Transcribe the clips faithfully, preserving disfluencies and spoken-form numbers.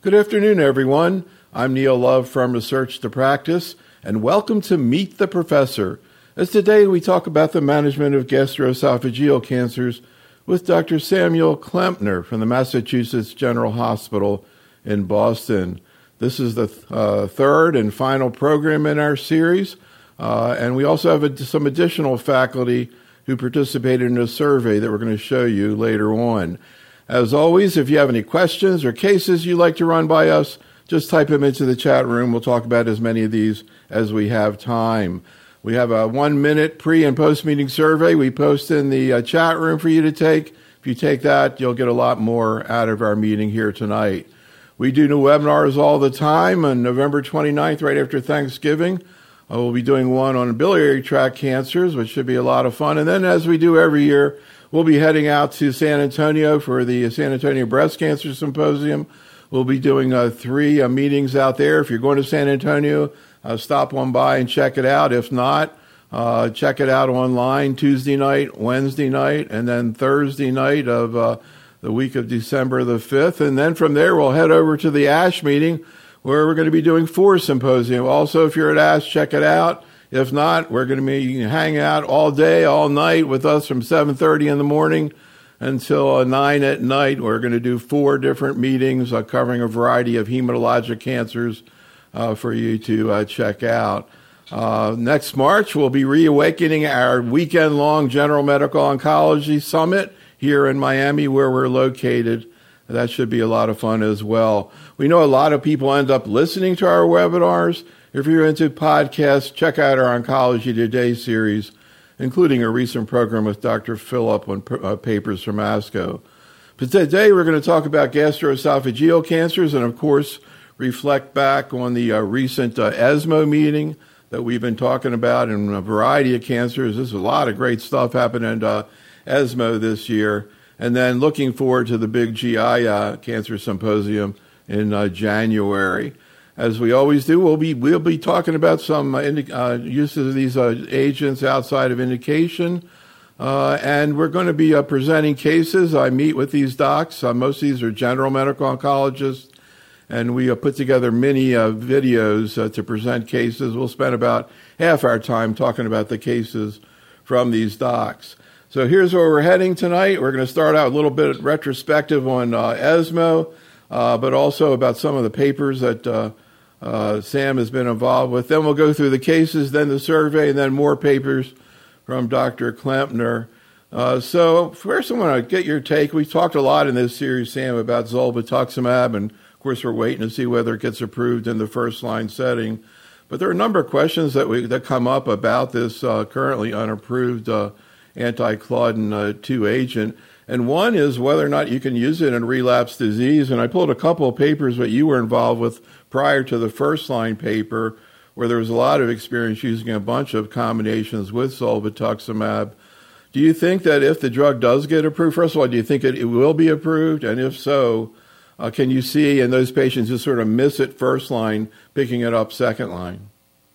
Good afternoon, everyone. I'm Neil Love from Research to Practice, and welcome to Meet the Professor. As today we talk about the management of gastroesophageal cancers with Doctor Samuel Klempner from the Massachusetts General Hospital in Boston. This is the uh, third and final program in our series, uh, and we also have a, some additional faculty who participated in a survey that we're going to show you later on. As always, if you have any questions or cases you'd like to run by us, just type them into the chat room. We'll talk about as many of these as we have time. We have a one-minute pre- and post-meeting survey we post in the uh, chat room for you to take. If you take that, you'll get a lot more out of our meeting here tonight. We do new webinars all the time. On November twenty-ninth, right after Thanksgiving, uh, we'll be doing one on biliary tract cancers, which should be a lot of fun. And then, as we do every year, we'll be heading out to San Antonio for the San Antonio Breast Cancer Symposium. We'll be doing uh, three uh, meetings out there. If you're going to San Antonio, uh, stop on by and check it out. If not, uh, check it out online Tuesday night, Wednesday night, and then Thursday night of uh, the week of December the fifth. And then from there, we'll head over to the ASH meeting, where we're going to be doing four symposium. Also, if you're at ASH, check it out. If not, we're going to be hanging out all day, all night with us from seven thirty in the morning until uh, nine at night. We're going to do four different meetings uh, covering a variety of hematologic cancers uh, for you to uh, check out. Uh, next March, we'll be reawakening our weekend-long General Medical Oncology Summit here in Miami, where we're located. That should be a lot of fun as well. We know a lot of people end up listening to our webinars. If you're into podcasts, check out our Oncology Today series, including a recent program with Doctor Phillip on uh, papers from ASCO. But today we're going to talk about gastroesophageal cancers and, of course, reflect back on the uh, recent uh, ESMO meeting that we've been talking about in a variety of cancers. There's a lot of great stuff happening at uh, ESMO this year. And then looking forward to the big G I uh, Cancer Symposium in uh, January. As we always do, we'll be we'll be talking about some uh, indi- uh, uses of these uh, agents outside of indication, uh, and we're going to be uh, presenting cases. I meet with these docs. Uh, most of these are general medical oncologists, and we uh, put together many uh, videos uh, to present cases. We'll spend about half our time talking about the cases from these docs. So here's where we're heading tonight. We're going to start out a little bit retrospective on uh, ESMO, uh, but also about some of the papers that uh, Uh, Sam has been involved with. Then we'll go through the cases, then the survey, and then more papers from Doctor Klempner. Uh, so first I want to get your take. We've talked a lot in this series, Sam, about zolbetuximab, and of course we're waiting to see whether it gets approved in the first-line setting. But there are a number of questions that we that come up about this uh, currently unapproved uh, anti-Claudin two agent. And one is whether or not you can use it in relapse disease. And I pulled a couple of papers that you were involved with prior to the first-line paper, where there was a lot of experience using a bunch of combinations with zolbetuximab. Do you think that if the drug does get approved, first of all, do you think it, it will be approved? And if so, uh, can you see in those patients who sort of miss it first line, picking it up second line?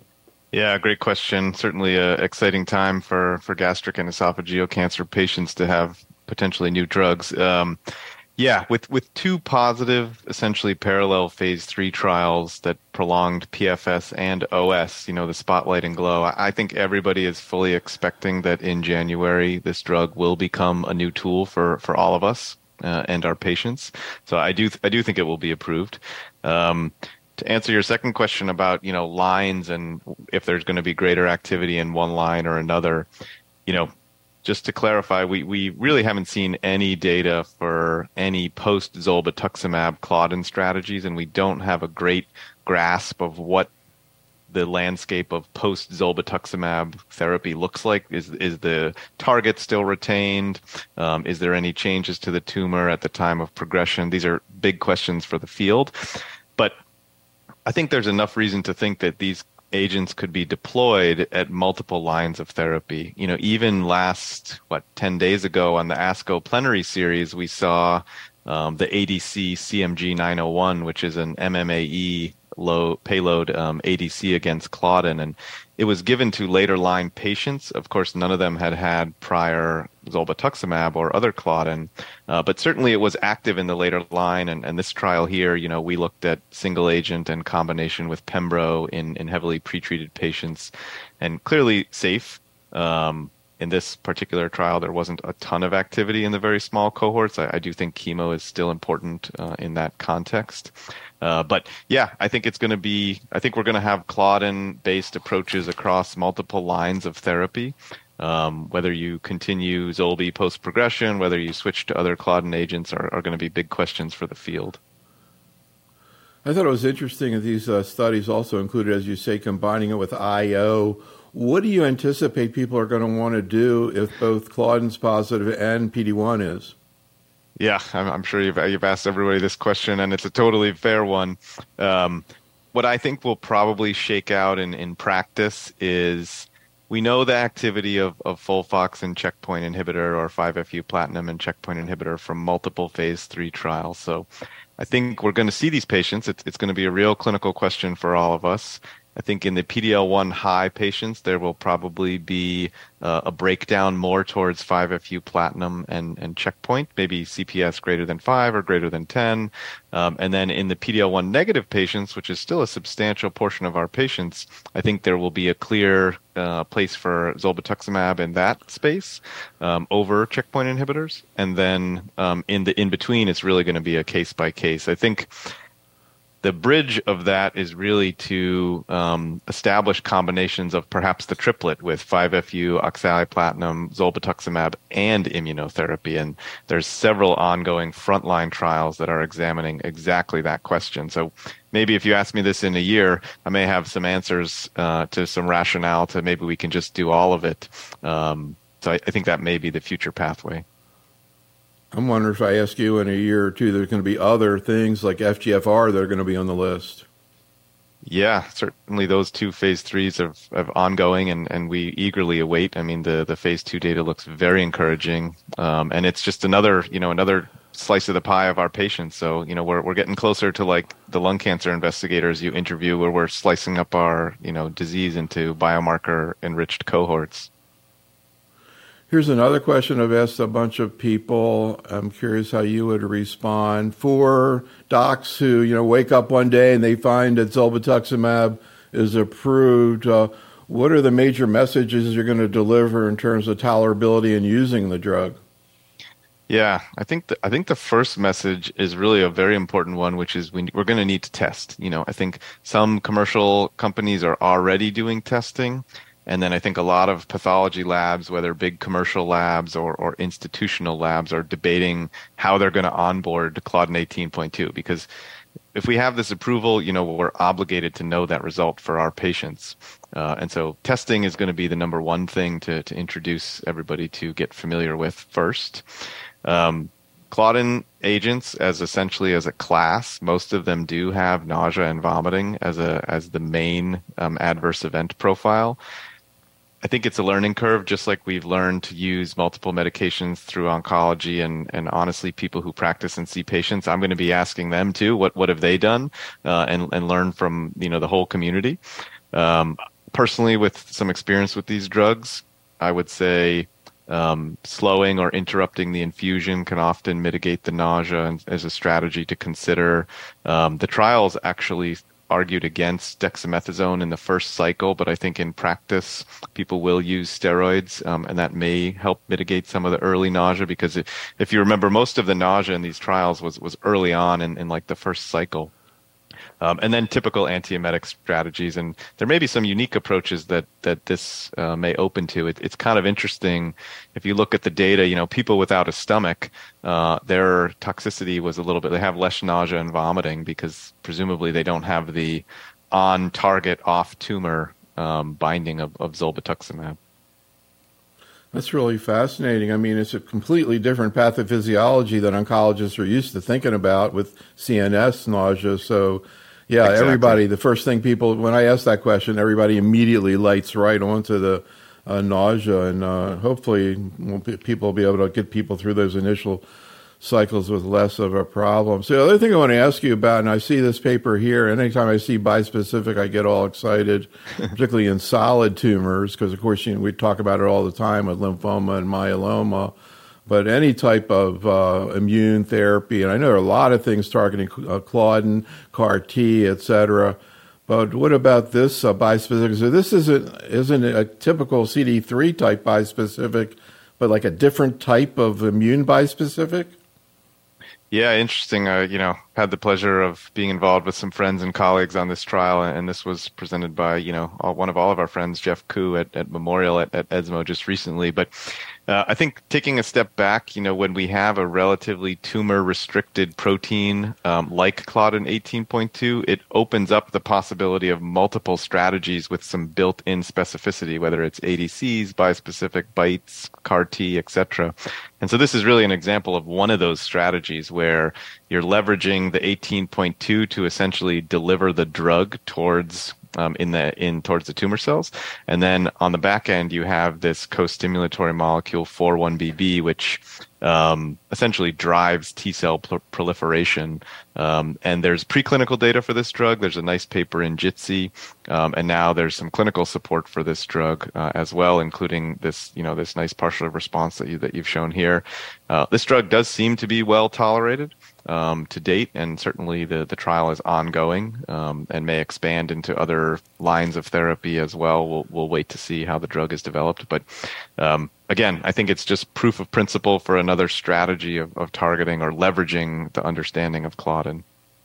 Yeah, great question. Certainly an exciting time for, for gastric and esophageal cancer patients to have potentially new drugs. Um, yeah, with, with two positive, essentially parallel phase three trials that prolonged P F S and O S, you know, the Spotlight and Glow, I think everybody is fully expecting that in January this drug will become a new tool for, for all of us uh, and our patients. So I do I do think it will be approved. Um, to answer your second question about, you know, lines and if there's going to be greater activity in one line or another, you know, just to clarify, we, we really haven't seen any data for any post-zolbetuximab Claudin strategies, and we don't have a great grasp of what the landscape of post-zolbetuximab therapy looks like. Is is the target still retained? Um, is there any changes to the tumor at the time of progression? These are big questions for the field. But I think there's enough reason to think that these agents could be deployed at multiple lines of therapy. You know, even last, what, ten days ago on the ASCO plenary series, we saw um, the A D C C M G nine oh one, which is an M M A E low payload um, A D C against Claudin, and it was given to later line patients. Of course, none of them had had prior zolbetuximab or other Claudin, uh, but certainly it was active in the later line. And, and this trial here, you know, we looked at single agent and combination with Pembro in, in heavily pretreated patients, and clearly safe. Um, in this particular trial, there wasn't a ton of activity in the very small cohorts. I, I do think chemo is still important uh, in that context. Uh, but yeah, I think it's going to be, I think we're going to have Claudin-based approaches across multiple lines of therapy. Um, whether you continue Zolbe post-progression, whether you switch to other Claudin agents are, are going to be big questions for the field. I thought it was interesting that these uh, studies also included, as you say, combining it with I O. What do you anticipate people are going to want to do if both Claudin's positive and P D one is? Yeah, I'm, I'm sure you've, you've asked everybody this question, and it's a totally fair one. Um, what I think will probably shake out in, in practice is we know the activity of, of Folfox and checkpoint inhibitor or five F U platinum and checkpoint inhibitor from multiple phase three trials. So I think we're going to see these patients. It's, it's going to be a real clinical question for all of us. I think in the P D L one high patients, there will probably be uh, a breakdown more towards five F U platinum and, and checkpoint, maybe C P S greater than five or greater than ten. Um, and then in the P D L one negative patients, which is still a substantial portion of our patients, I think there will be a clear uh, place for zolbetuximab in that space um, over checkpoint inhibitors. And then um, in the in between, it's really going to be a case by case. I think the bridge of that is really to um, establish combinations of perhaps the triplet with five F U, oxaliplatinum, zolbetuximab, and immunotherapy. And there's several ongoing frontline trials that are examining exactly that question. So maybe if you ask me this in a year, I may have some answers uh, to some rationale to maybe we can just do all of it. Um, so I, I think that may be the future pathway. I'm wondering if I ask you in a year or two, there's going to be other things like F G F R that are going to be on the list. Yeah, certainly those two phase threes are, are ongoing, and, and we eagerly await. I mean, the, the phase two data looks very encouraging, um, and it's just another, you know, another slice of the pie of our patients. So, you know, we're we're getting closer to like the lung cancer investigators you interview, where we're slicing up our, you know, disease into biomarker enriched cohorts. Here's another question I've asked a bunch of people. I'm curious how you would respond. For docs who, you know, wake up one day and they find that zolbetuximab is approved, uh, what are the major messages you're going to deliver in terms of tolerability and using the drug? Yeah, I think the, I think the first message is really a very important one, which is we, we're going to need to test. You know, I think some commercial companies are already doing testing. And then I think a lot of pathology labs, whether big commercial labs or, or institutional labs, are debating how they're going to onboard Claudin eighteen point two. Because if we have this approval, you know, we're obligated to know that result for our patients. Uh, and so testing is going to be the number one thing to, to introduce everybody to get familiar with first. Um, Claudin agents, as essentially as a class, most of them do have nausea and vomiting as a as the main um, adverse event profile. I think it's a learning curve, just like we've learned to use multiple medications through oncology, and, and honestly, people who practice and see patients, I'm going to be asking them too, what what have they done, uh, and and learn from, you know, the whole community. Um, personally, with some experience with these drugs, I would say um, slowing or interrupting the infusion can often mitigate the nausea and, as a strategy to consider. Um, the trials actually argued against dexamethasone in the first cycle, but I think in practice, people will use steroids, um, and that may help mitigate some of the early nausea, because if, if you remember, most of the nausea in these trials was, was early on in, in like the first cycle. Um, and then typical antiemetic strategies. And there may be some unique approaches that, that this uh, may open to. It, it's kind of interesting. If you look at the data, you know, people without a stomach, uh, their toxicity was a little bit, they have less nausea and vomiting because presumably they don't have the on-target, off-tumor um, binding of, of zolbetuximab. That's really fascinating. I mean, it's a completely different pathophysiology that oncologists are used to thinking about with C N S nausea. So, yeah, exactly. Everybody, the first thing people, when I ask that question, everybody immediately lights right onto the uh, nausea, and uh, hopefully people will be able to get people through those initial cycles with less of a problem. So the other thing I want to ask you about, and I see this paper here, and anytime I see bispecific, I get all excited, particularly in solid tumors, because of course, you know, we talk about it all the time with lymphoma and myeloma, but any type of uh, immune therapy, and I know there are a lot of things targeting uh, Claudin, C A R T, et cetera. But what about this uh, bispecific? So this isn't isn't a typical C D three type bispecific, but like a different type of immune bispecific? Yeah, interesting. Uh, you know, had the pleasure of being involved with some friends and colleagues on this trial, and this was presented by, you know, all, one of all of our friends, Jeff Koo, at, at Memorial at, at ESMO just recently. But uh, I think taking a step back, you know, when we have a relatively tumor-restricted protein um, like Claudin eighteen point two, it opens up the possibility of multiple strategies with some built-in specificity, whether it's A D Cs, bispecific, BiTEs, C A R T, et cetera. And so this is really an example of one of those strategies where you're leveraging the eighteen point two to essentially deliver the drug towards um, in the in towards the tumor cells, and then on the back end you have this co-stimulatory molecule four one B B, which um, essentially drives T cell pl- proliferation. Um, and there's preclinical data for this drug. There's a nice paper in J I T C, um, and now there's some clinical support for this drug uh, as well, including this, you know, this nice partial response that you that you've shown here. Uh, this drug does seem to be well tolerated um, to date, and certainly the the trial is ongoing um, and may expand into other lines of therapy as well. We'll we'll wait to see how the drug is developed, but um, again, I think it's just proof of principle for another strategy of, of targeting or leveraging the understanding of Claudin.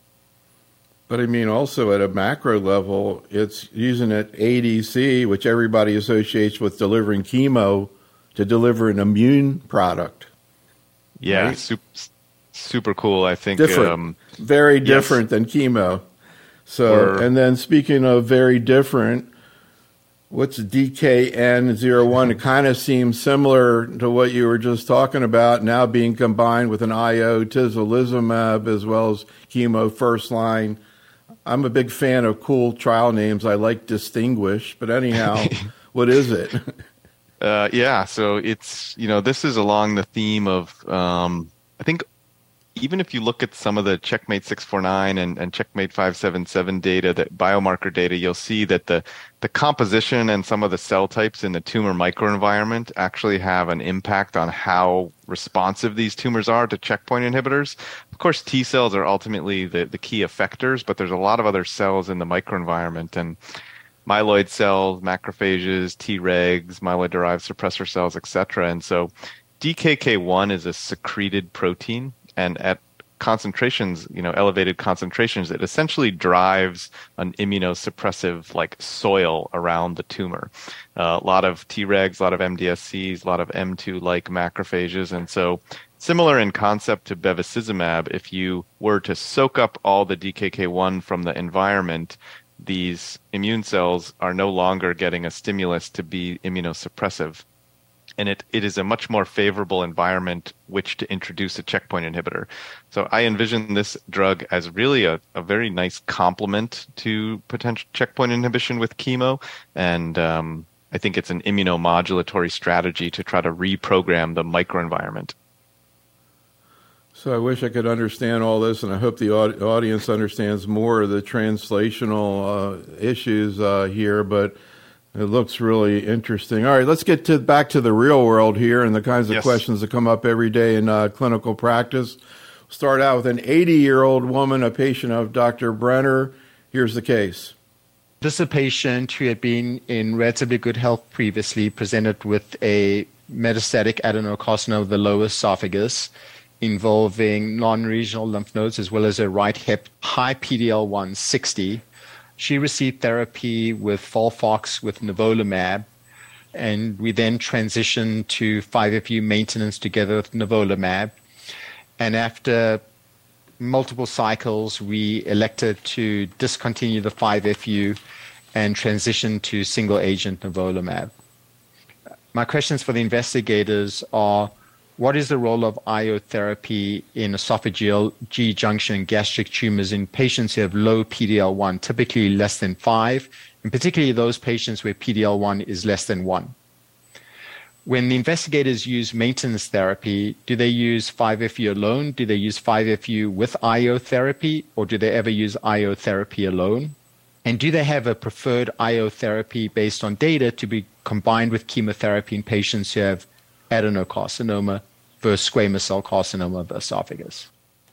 But I mean, also at a macro level, it's using an A D C, which everybody associates with delivering chemo, to deliver an immune product. Yeah, right? super, super cool. I think different, um, very different yes. than chemo. So, or, and then speaking of very different, what's D K N zero one? It kind of seems similar to what you were just talking about, now being combined with an I O tislelizumab as well as chemo first line. I'm a big fan of cool trial names. I like Distinguish, but anyhow, what is it? Uh, yeah, so it's, you know, this is along the theme of, um, I think, even if you look at some of the Checkmate six forty-nine and, and Checkmate five seventy-seven data, that biomarker data, you'll see that the, the composition and some of the cell types in the tumor microenvironment actually have an impact on how responsive these tumors are to checkpoint inhibitors. Of course, T cells are ultimately the, the key effectors, but there's a lot of other cells in the microenvironment, and myeloid cells, macrophages, Tregs, myeloid-derived suppressor cells, et cetera. And so D K K one is a secreted protein, and at concentrations, you know, elevated concentrations, it essentially drives an immunosuppressive like soil around the tumor. Uh, a lot of Tregs, a lot of M D S Cs, a lot of M two-like macrophages. And so similar in concept to bevacizumab, if you were to soak up all the D K K one from the environment, these immune cells are no longer getting a stimulus to be immunosuppressive. And it, it is a much more favorable environment which to introduce a checkpoint inhibitor. So I envision this drug as really a, a very nice complement to potential checkpoint inhibition with chemo. And um, I think it's an immunomodulatory strategy to try to reprogram the microenvironment. So I wish I could understand all this, and I hope the aud- audience understands more of the translational uh, issues uh, here, but it looks really interesting. All right, let's get to back to the real world here and the kinds of yes. questions that come up every day in uh, clinical practice. We'll start out with an eighty-year-old woman, a patient of Doctor Brenner. Here's the case. This is a patient who had been in relatively good health previously, presented with a metastatic adenocarcinoma of the lower esophagus involving non-regional lymph nodes as well as a right hip, high P D L one sixty. She received therapy with FOLFOX with nivolumab, and we then transitioned to five F U maintenance together with nivolumab. And after multiple cycles, we elected to discontinue the five F U and transition to single-agent nivolumab. My questions for the investigators are, what is the role of I O therapy in esophageal G-junction gastric tumors in patients who have low P D L one, typically less than five, and particularly those patients where P D L one is less than one? when the investigators use maintenance therapy, do they use five F U alone? Do they use five F U with I O therapy, or do they ever use I O therapy alone? And do they have a preferred I O therapy based on data to be combined with chemotherapy in patients who have adenocarcinoma versus squamous cell carcinoma of the esophagus?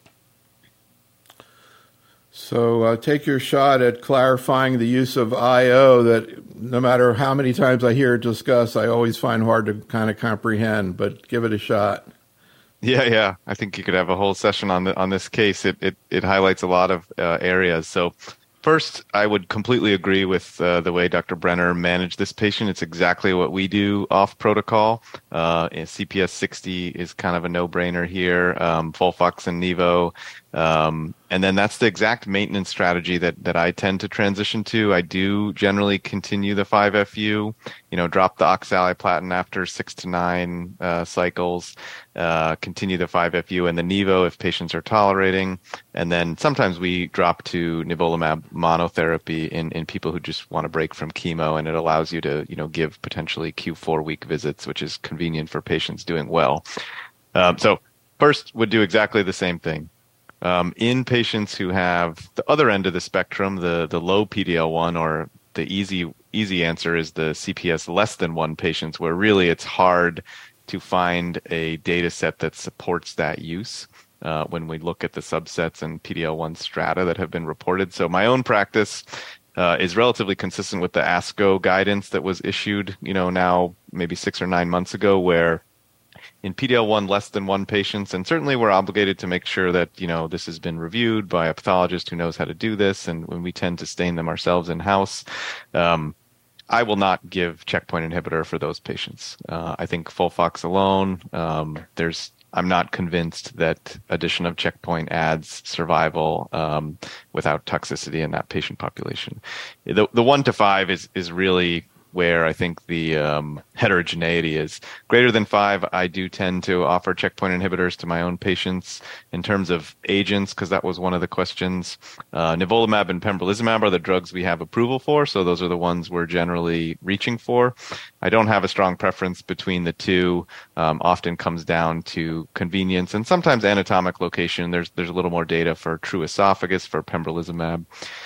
So uh, take your shot at clarifying the use of I O that no matter how many times I hear it discussed, I always find hard to kind of comprehend, but give it a shot. Yeah, yeah. I think you could have a whole session on the, on this case. It it, it highlights a lot of uh, areas. So first, I would completely agree with uh, the way Doctor Brenner managed this patient. It's exactly what we do off protocol. Uh, C P S sixty is kind of a no-brainer here. Um, Folfox and Nivo. Um, and then that's the exact maintenance strategy that, that I tend to transition to. I do generally continue the five F U, you know, drop the oxaliplatin after six to nine uh, cycles, uh, continue the five F U and the Nivo if patients are tolerating. And then sometimes we drop to nivolumab monotherapy in, in people who just want to break from chemo, and it allows you to, you know, give potentially Q four week visits, which is convenient for patients doing well. Um, so first would do exactly the same thing. Um, in patients who have the other end of the spectrum, the, the low P D L one, or the easy easy answer is the C P S less than one patients, where really it's hard to find a data set that supports that use uh, when we look at the subsets and P D L one strata that have been reported. So my own practice uh, is relatively consistent with the ASCO guidance that was issued, you know, now maybe six or nine months ago, where in P D L one less than one patients, and certainly we're obligated to make sure that, you know, this has been reviewed by a pathologist who knows how to do this, and when we tend to stain them ourselves in-house, um, I will not give checkpoint inhibitor for those patients. Uh, I think Folfox alone, um, there's I'm not convinced that addition of checkpoint adds survival um, without toxicity in that patient population. The the one to five is is really where I think the um, heterogeneity is. Greater than five, I do tend to offer checkpoint inhibitors to my own patients. In terms of agents, because that was one of the questions, uh, nivolumab and pembrolizumab are the drugs we have approval for, so those are the ones we're generally reaching for. I don't have a strong preference between the two. Um, often comes down to convenience and sometimes anatomic location. There's there's a little more data for true esophagus for pembrolizumab.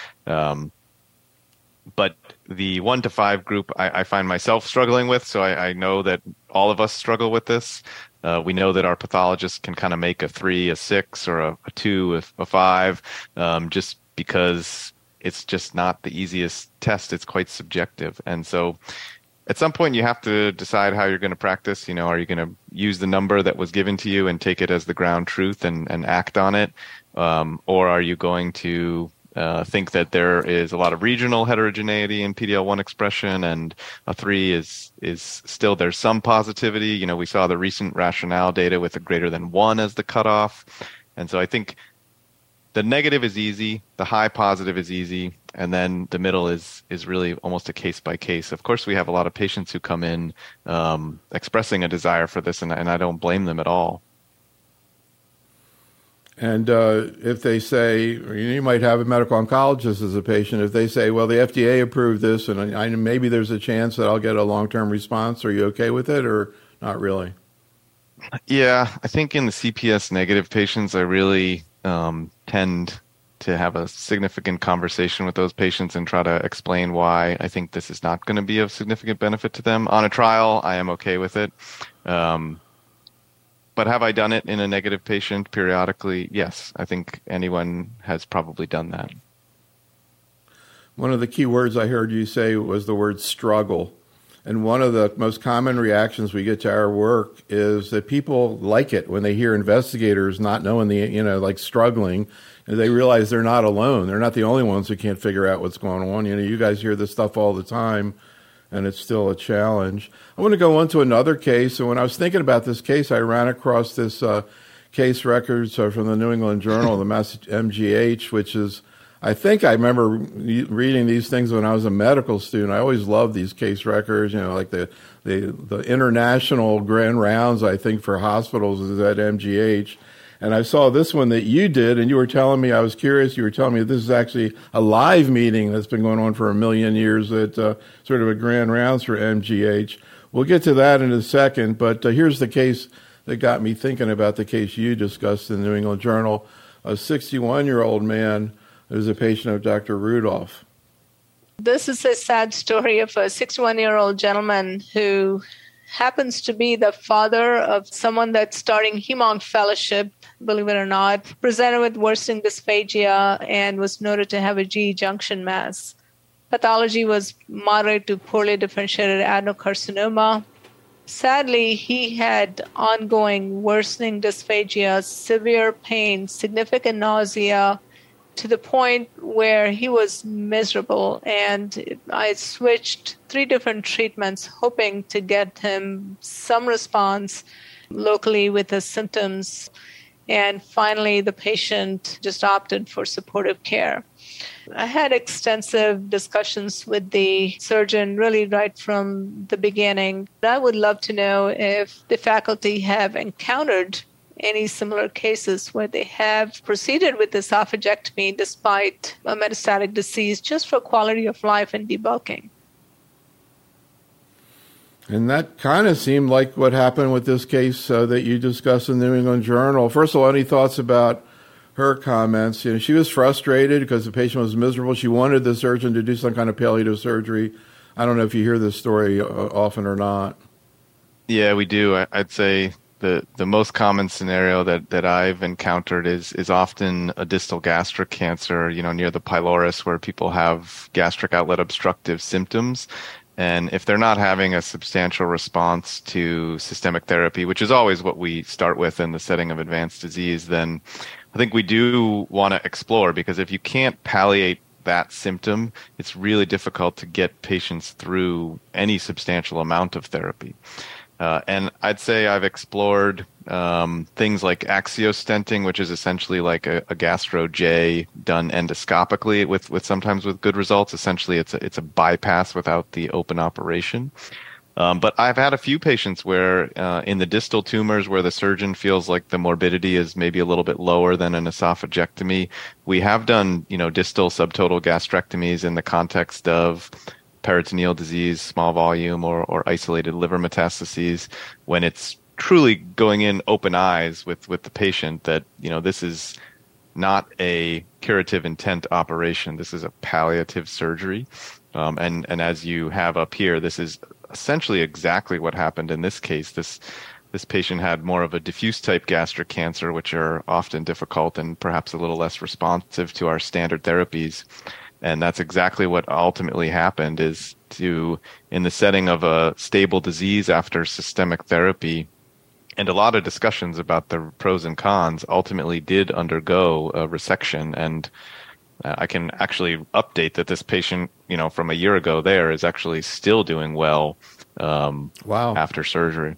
Um, But the one to five group, I, I find myself struggling with, so I, I know that all of us struggle with this. Uh, we know that our pathologists can kind of make a three, a six, or a, a two, a, a five, um, just because it's just not the easiest test. It's quite subjective. And so at some point you have to decide how you're going to practice. You know, are you going to use the number that was given to you and take it as the ground truth and, and act on it? Um, or are you going to Uh, think that there is a lot of regional heterogeneity in P D L one expression, and a three is is still, there's some positivity. You know, we saw the recent rationale data with a greater than one as the cutoff. And so I think the negative is easy, the high positive is easy, and then the middle is is really almost a case by case. Of course, we have a lot of patients who come in um, expressing a desire for this, and, and I don't blame them at all. And uh, if they say, or you might have a medical oncologist as a patient, if they say, well, the F D A approved this, and I, I, maybe there's a chance that I'll get a long-term response, are you okay with it, or not really? Yeah, I think in the C P S negative patients, I really um, tend to have a significant conversation with those patients and try to explain why I think this is not going to be of significant benefit to them. On a trial, I am okay with it. Um, But have I done it in a negative patient periodically? Yes, I think anyone has probably done that. One of the key words I heard you say was the word struggle. And one of the most common reactions we get to our work is that people like it when they hear investigators not knowing the, you know, like struggling, and they realize they're not alone. They're not the only ones who can't figure out what's going on. You know, you guys hear this stuff all the time, and it's still a challenge. I want to go on to another case. And when I was thinking about this case, I ran across this uh, case records uh, from the New England Journal, the Mass M G H, which is, I think I remember re- reading these things when I was a medical student. I always loved these case records, you know, like the, the, the international grand rounds, I think, for hospitals is at M G H. And I saw this one that you did, and you were telling me, I was curious, you were telling me this is actually a live meeting that's been going on for a million years at uh, sort of a grand rounds for M G H. We'll get to that in a second, but uh, here's the case that got me thinking about the case you discussed in the New England Journal. A sixty-one-year-old man who's a patient of Doctor Rudolph. This is a sad story of a sixty-one-year-old gentleman who happens to be the father of someone that's starting Hem-Onc Fellowship, believe it or not, presented with worsening dysphagia and was noted to have a G E junction mass. Pathology was moderate to poorly differentiated adenocarcinoma. Sadly, he had ongoing worsening dysphagia, severe pain, significant nausea, to the point where he was miserable. And I switched three different treatments, hoping to get him some response locally with his symptoms. And finally, the patient just opted for supportive care. I had extensive discussions with the surgeon really right from the beginning. I would love to know if the faculty have encountered any similar cases where they have proceeded with esophagectomy despite a metastatic disease just for quality of life and debulking. And that kind of seemed like what happened with this case uh, that you discussed in the New England Journal. First of all, any thoughts about her comments? You know, she was frustrated because the patient was miserable. She wanted the surgeon to do some kind of palliative surgery. I don't know if you hear this story uh, often or not. Yeah, we do. I, I'd say the the most common scenario that, that I've encountered is is often a distal gastric cancer, you know, near the pylorus, where people have gastric outlet obstructive symptoms. And if they're not having a substantial response to systemic therapy, which is always what we start with in the setting of advanced disease, then I think we do want to explore, because if you can't palliate that symptom, it's really difficult to get patients through any substantial amount of therapy. Uh, and I'd say I've explored um, things like axiostenting, which is essentially like a, a gastro-J done endoscopically with, with sometimes with good results. Essentially, it's a, it's a bypass without the open operation. Um, but I've had a few patients where uh, in the distal tumors where the surgeon feels like the morbidity is maybe a little bit lower than an esophagectomy, we have done, you know, distal subtotal gastrectomies in the context of peritoneal disease, small volume, or, or isolated liver metastases, when it's truly going in open eyes with, with the patient that, you know, this is not a curative intent operation. This is a palliative surgery. Um, and, and as you have up here, this is essentially exactly what happened in this case. This this patient had more of a diffuse type gastric cancer, which are often difficult and perhaps a little less responsive to our standard therapies. And that's exactly what ultimately happened, is to, in the setting of a stable disease after systemic therapy, and a lot of discussions about the pros and cons, ultimately did undergo a resection. And uh, I can actually update that this patient, you know, from a year ago there is actually still doing well um, wow. after surgery.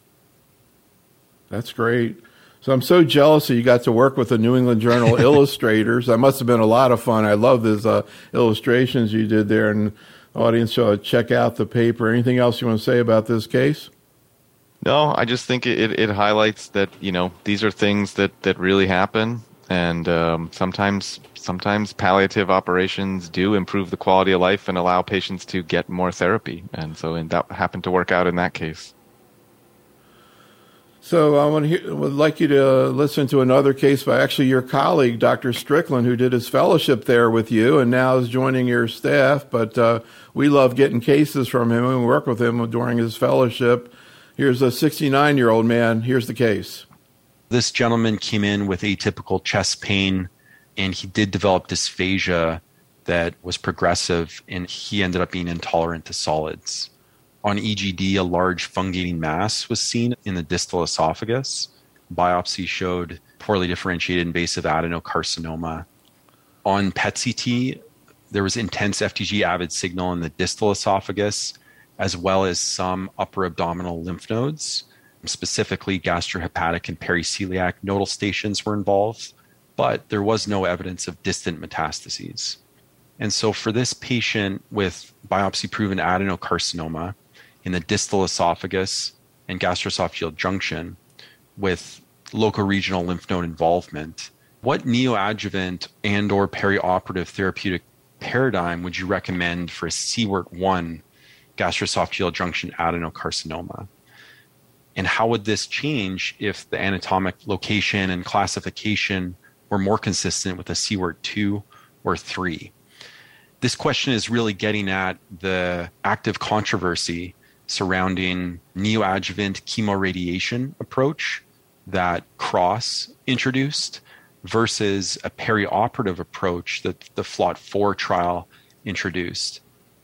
That's great. So I'm so jealous that you got to work with the New England Journal illustrators. That must have been a lot of fun. I love those uh, illustrations you did there. And audience, so check out the paper. Anything else you want to say about this case? No, I just think it, it highlights that, you know, these are things that, that really happen. And um, sometimes sometimes palliative operations do improve the quality of life and allow patients to get more therapy. And so and that happened to work out in that case. So I want to hear, would like you to listen to another case by actually your colleague, Doctor Strickland, who did his fellowship there with you and now is joining your staff. But uh, we love getting cases from him and we work with him during his fellowship. Here's a sixty-nine-year-old man. Here's the case. This gentleman came in with atypical chest pain, and he did develop dysphagia that was progressive, and he ended up being intolerant to solids. On E G D, a large fungating mass was seen in the distal esophagus. Biopsy showed poorly differentiated invasive adenocarcinoma. On P E T C T, there was intense F T G avid signal in the distal esophagus, as well as some upper abdominal lymph nodes. Specifically, gastrohepatic and periceliac nodal stations were involved, but there was no evidence of distant metastases. And so for this patient with biopsy-proven adenocarcinoma in the distal esophagus and gastroesophageal junction with local regional lymph node involvement, what neoadjuvant and or perioperative therapeutic paradigm would you recommend for a C W R T one gastroesophageal junction adenocarcinoma. And how would this change if the anatomic location and classification were more consistent with a C WORT two or three? This question is really getting at the active controversy surrounding neoadjuvant chemoradiation approach that Cross introduced versus a perioperative approach that the FLOT four trial introduced.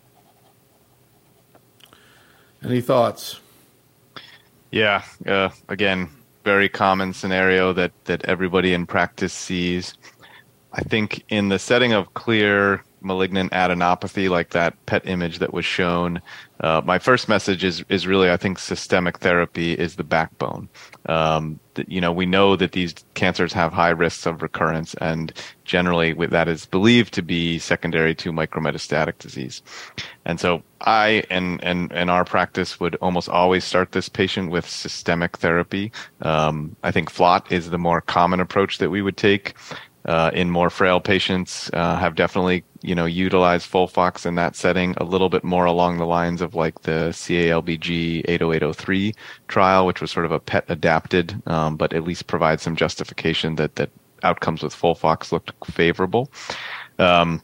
Any thoughts? Yeah, uh, again, very common scenario that, that everybody in practice sees. I think in the setting of clear malignant adenopathy, like that P E T image that was shown, uh, my first message is is really, I think, systemic therapy is the backbone. Um, th- you know, we know that these cancers have high risks of recurrence, and generally that is believed to be secondary to micrometastatic disease. And so I and, and, and our practice would almost always start this patient with systemic therapy. Um, I think FLOT is the more common approach that we would take. Uh, in more frail patients, uh, have definitely, you know, utilized FOLFOX in that setting a little bit more along the lines of like the C A L B G eight oh eight oh three trial, which was sort of a P E T adapted, um, but at least provides some justification that, that outcomes with FOLFOX looked favorable. Um,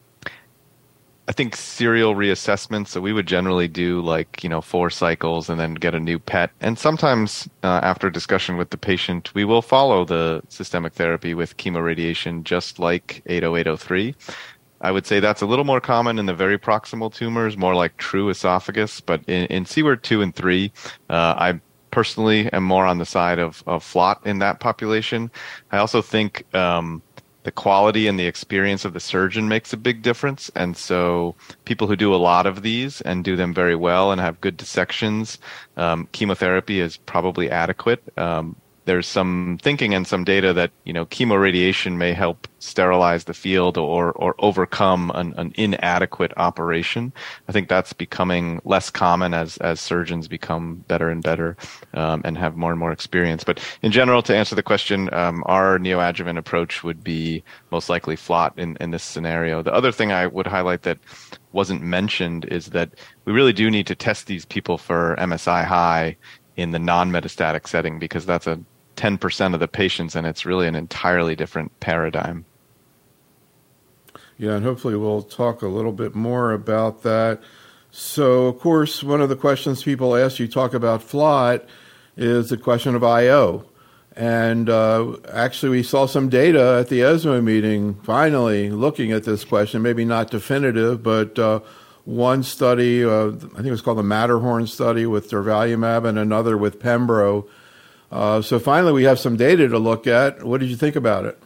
I think serial reassessments, so we would generally do like, you know, four cycles and then get a new P E T. And sometimes uh, after discussion with the patient, we will follow the systemic therapy with chemoradiation just like eight oh eight oh three. I would say that's a little more common in the very proximal tumors, more like true esophagus. But in, in C WORT two and three, uh, I personally am more on the side of, of FLOT in that population. I also think um, the quality and the experience of the surgeon makes a big difference. And so people who do a lot of these and do them very well and have good dissections, um, chemotherapy is probably adequate. Um, there's some thinking and some data that, you know, chemoradiation may help sterilize the field or or overcome an, an inadequate operation. I think that's becoming less common as as surgeons become better and better um, and have more and more experience. But in general, to answer the question, um, our neoadjuvant approach would be most likely FLOT in, in this scenario. The other thing I would highlight that wasn't mentioned is that we really do need to test these people for M S I high in the non-metastatic setting, because that's a ten percent of the patients, and it's really an entirely different paradigm. Yeah, and hopefully we'll talk a little bit more about that. So, of course, one of the questions people ask you talk about FLOT is the question of I O. And uh, actually, we saw some data at the ESMO meeting, finally, looking at this question, maybe not definitive, but uh, one study, uh, I think it was called the Matterhorn study with durvalumab and another with Pembro. Uh, so finally, we have some data to look at. What did you think about it?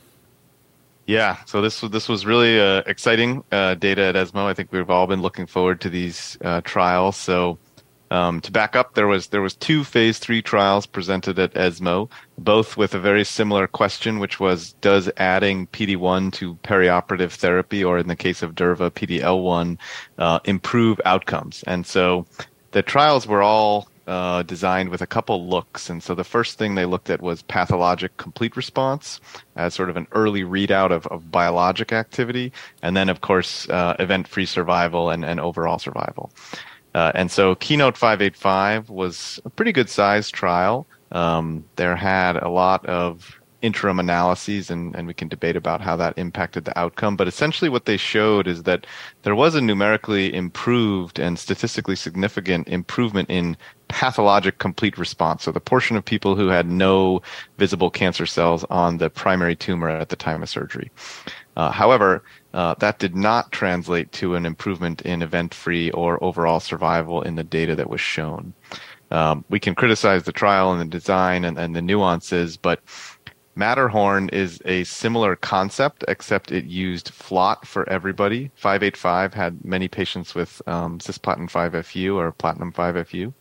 Yeah, so this was this was really uh, exciting uh, data at ESMO. I think we've all been looking forward to these uh, trials. So um, to back up, there was there was two phase three trials presented at ESMO, both with a very similar question, which was, does adding P D one to perioperative therapy, or in the case of Durva, P D L one, uh, improve outcomes? And so the trials were all Uh, designed with a couple looks. And so the first thing they looked at was pathologic complete response as sort of an early readout of, of biologic activity. And then, of course, uh, event-free survival and, and overall survival. Uh, and so Keynote five eighty-five was a pretty good sized trial. Um, there had a lot of interim analyses, and, and we can debate about how that impacted the outcome. But essentially what they showed is that there was a numerically improved and statistically significant improvement in pathologic complete response. So the portion of people who had no visible cancer cells on the primary tumor at the time of surgery. Uh, however, uh, that did not translate to an improvement in event-free or overall survival in the data that was shown. Um, we can criticize the trial and the design and, and the nuances, but Matterhorn is a similar concept, except it used FLOT for everybody. five eighty-five had many patients with um, cisplatin five F U or platinum five F U,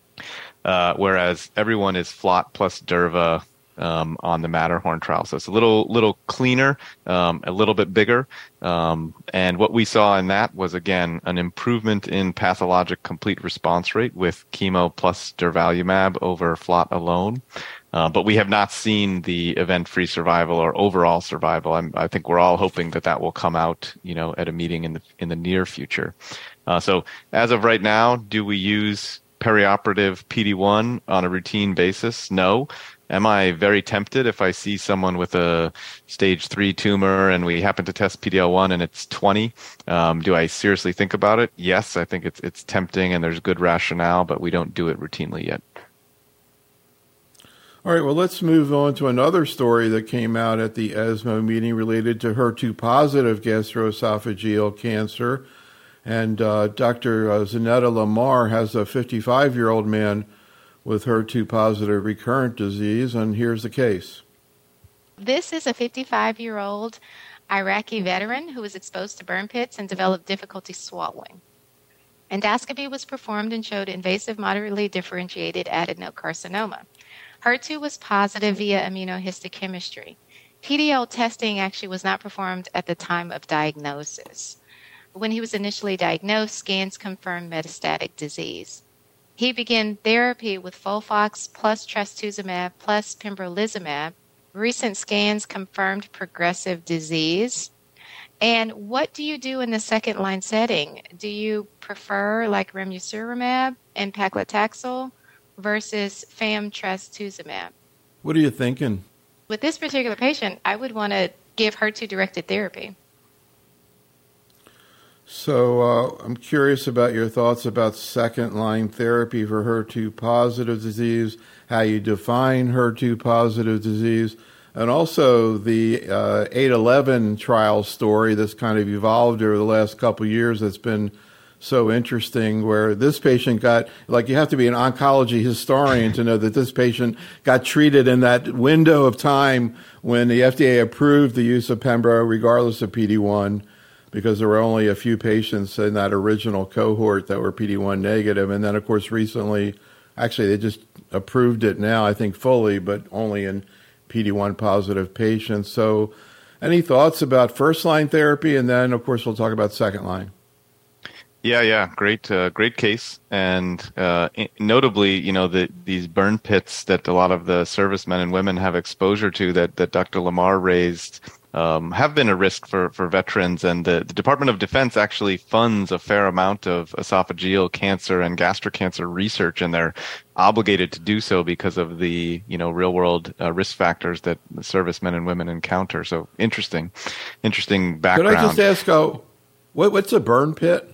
uh, whereas everyone is FLOT plus Durva um, on the Matterhorn trial. So it's a little little cleaner, um, a little bit bigger. Um, and what we saw in that was, again, an improvement in pathologic complete response rate with chemo plus durvalumab over FLOT alone. Uh, but we have not seen the event-free survival or overall survival. I'm, I think we're all hoping that that will come out, you know, at a meeting in the in the near future. Uh, so as of right now, do we use perioperative P D one on a routine basis? No. Am I very tempted if I see someone with a stage three tumor and we happen to test P D L one and it's twenty? Um, do I seriously think about it? Yes, I think it's it's tempting and there's good rationale, but we don't do it routinely yet. All right, well, let's move on to another story that came out at the ESMO meeting related to H E R two positive gastroesophageal cancer. And uh, Doctor Zanetta Lamar has a fifty-five-year-old man with H E R two positive recurrent disease, and here's the case. This is a fifty-five-year-old Iraqi veteran who was exposed to burn pits and developed difficulty swallowing. Endoscopy was performed and showed invasive moderately differentiated adenocarcinoma. H E R two was positive via immunohistochemistry. P D L testing actually was not performed at the time of diagnosis. When he was initially diagnosed, scans confirmed metastatic disease. He began therapy with FOLFOX plus trastuzumab plus pembrolizumab. Recent scans confirmed progressive disease. And what do you do in the second-line setting? Do you prefer like ramucirumab and paclitaxel versus fam trastuzumab? What are you thinking? With this particular patient, I would want to give H E R two-directed therapy. So uh, I'm curious about your thoughts about second-line therapy for H E R two positive disease, how you define H E R two positive disease, and also the uh, eight eleven trial story that's kind of evolved over the last couple of years that's been so interesting, where this patient got, like, you have to be an oncology historian to know that this patient got treated in that window of time when the F D A approved the use of Pembro regardless of P D one, because there were only a few patients in that original cohort that were P D one negative. And then, of course, recently, actually, they just approved it now, I think fully, but only in P D one positive patients. So any thoughts about first-line therapy? And then, of course, we'll talk about second-line. Yeah, yeah, great, uh, great case, and uh, notably, you know, the, these burn pits that a lot of the servicemen and women have exposure to, that, that Doctor Lamar raised, um, have been a risk for, for veterans, and the, the Department of Defense actually funds a fair amount of esophageal cancer and gastric cancer research, and they're obligated to do so because of the, you know, real-world uh, risk factors that the servicemen and women encounter. So interesting, interesting background. Could I just ask, uh, what, what's a burn pit?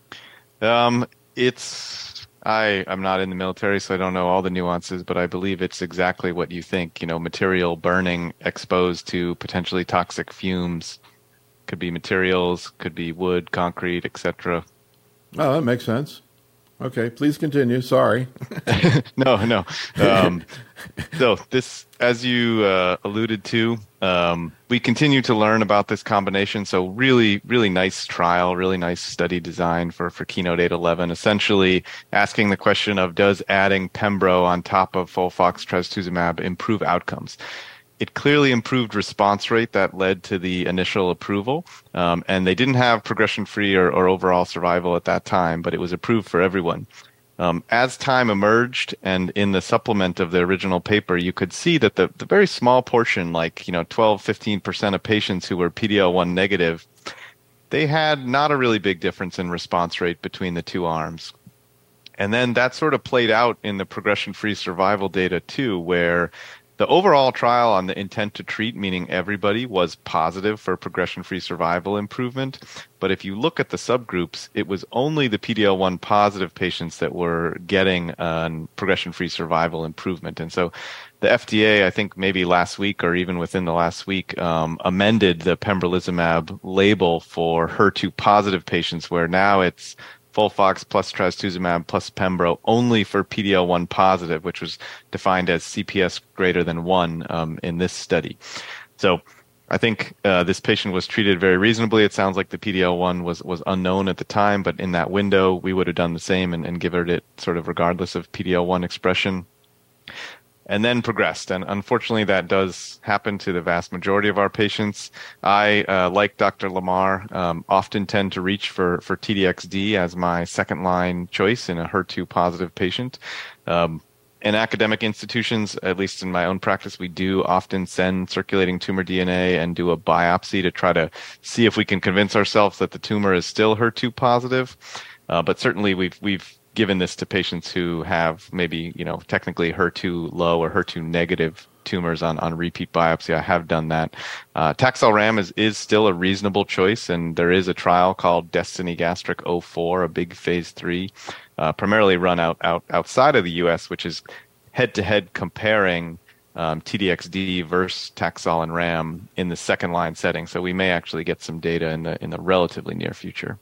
Um, it's, I, I'm not in the military, so I don't know all the nuances, but I believe it's exactly what you think, you know, material burning exposed to potentially toxic fumes. Could be materials, could be wood, concrete, et cetera. Oh, that makes sense. Okay, please continue. Sorry. no, no. Um, so this, as you uh, alluded to, um, we continue to learn about this combination. So really, really nice trial, really nice study design for, for Keynote eight eleven, essentially asking the question of, does adding Pembro on top of FOLFOX trastuzumab improve outcomes? It clearly improved response rate that led to the initial approval, um, and they didn't have progression-free or, or overall survival at that time, but it was approved for everyone. Um, as time emerged, and in the supplement of the original paper, you could see that the, the very small portion, like, you know, twelve, fifteen percent of patients who were P D L one negative, they had not a really big difference in response rate between the two arms. And then that sort of played out in the progression-free survival data too, where the overall trial on the intent to treat, meaning everybody, was positive for progression-free survival improvement. But if you look at the subgroups, it was only the P D L one positive patients that were getting uh, progression-free survival improvement. And so the F D A, I think maybe last week or even within the last week, um, amended the pembrolizumab label for H E R two positive patients, where now it's FOLFOX plus trastuzumab plus Pembro only for P D L one positive, which was defined as C P S greater than one um, in this study. So I think uh, this patient was treated very reasonably. It sounds like the P D L one was, was unknown at the time, but in that window, we would have done the same and, and given it sort of regardless of P D L one expression. And then progressed. And unfortunately, that does happen to the vast majority of our patients. I, uh, like Doctor Lamar, um, often tend to reach for, for T D X D as my second line choice in a H E R two positive patient. Um, in academic institutions, at least in my own practice, we do often send circulating tumor D N A and do a biopsy to try to see if we can convince ourselves that the tumor is still H E R two positive. Uh, but certainly we've we've given this to patients who have maybe, you know, technically H E R two low or H E R two negative tumors on, on repeat biopsy. I have done that. Uh, Taxol-Ram is, is still a reasonable choice, and there is a trial called Destiny Gastric oh four, a big phase three, uh, primarily run out, out outside of the U S, which is head-to-head comparing um, T D X D versus Taxol and Ram in the second-line setting. So we may actually get some data in the in the relatively near future.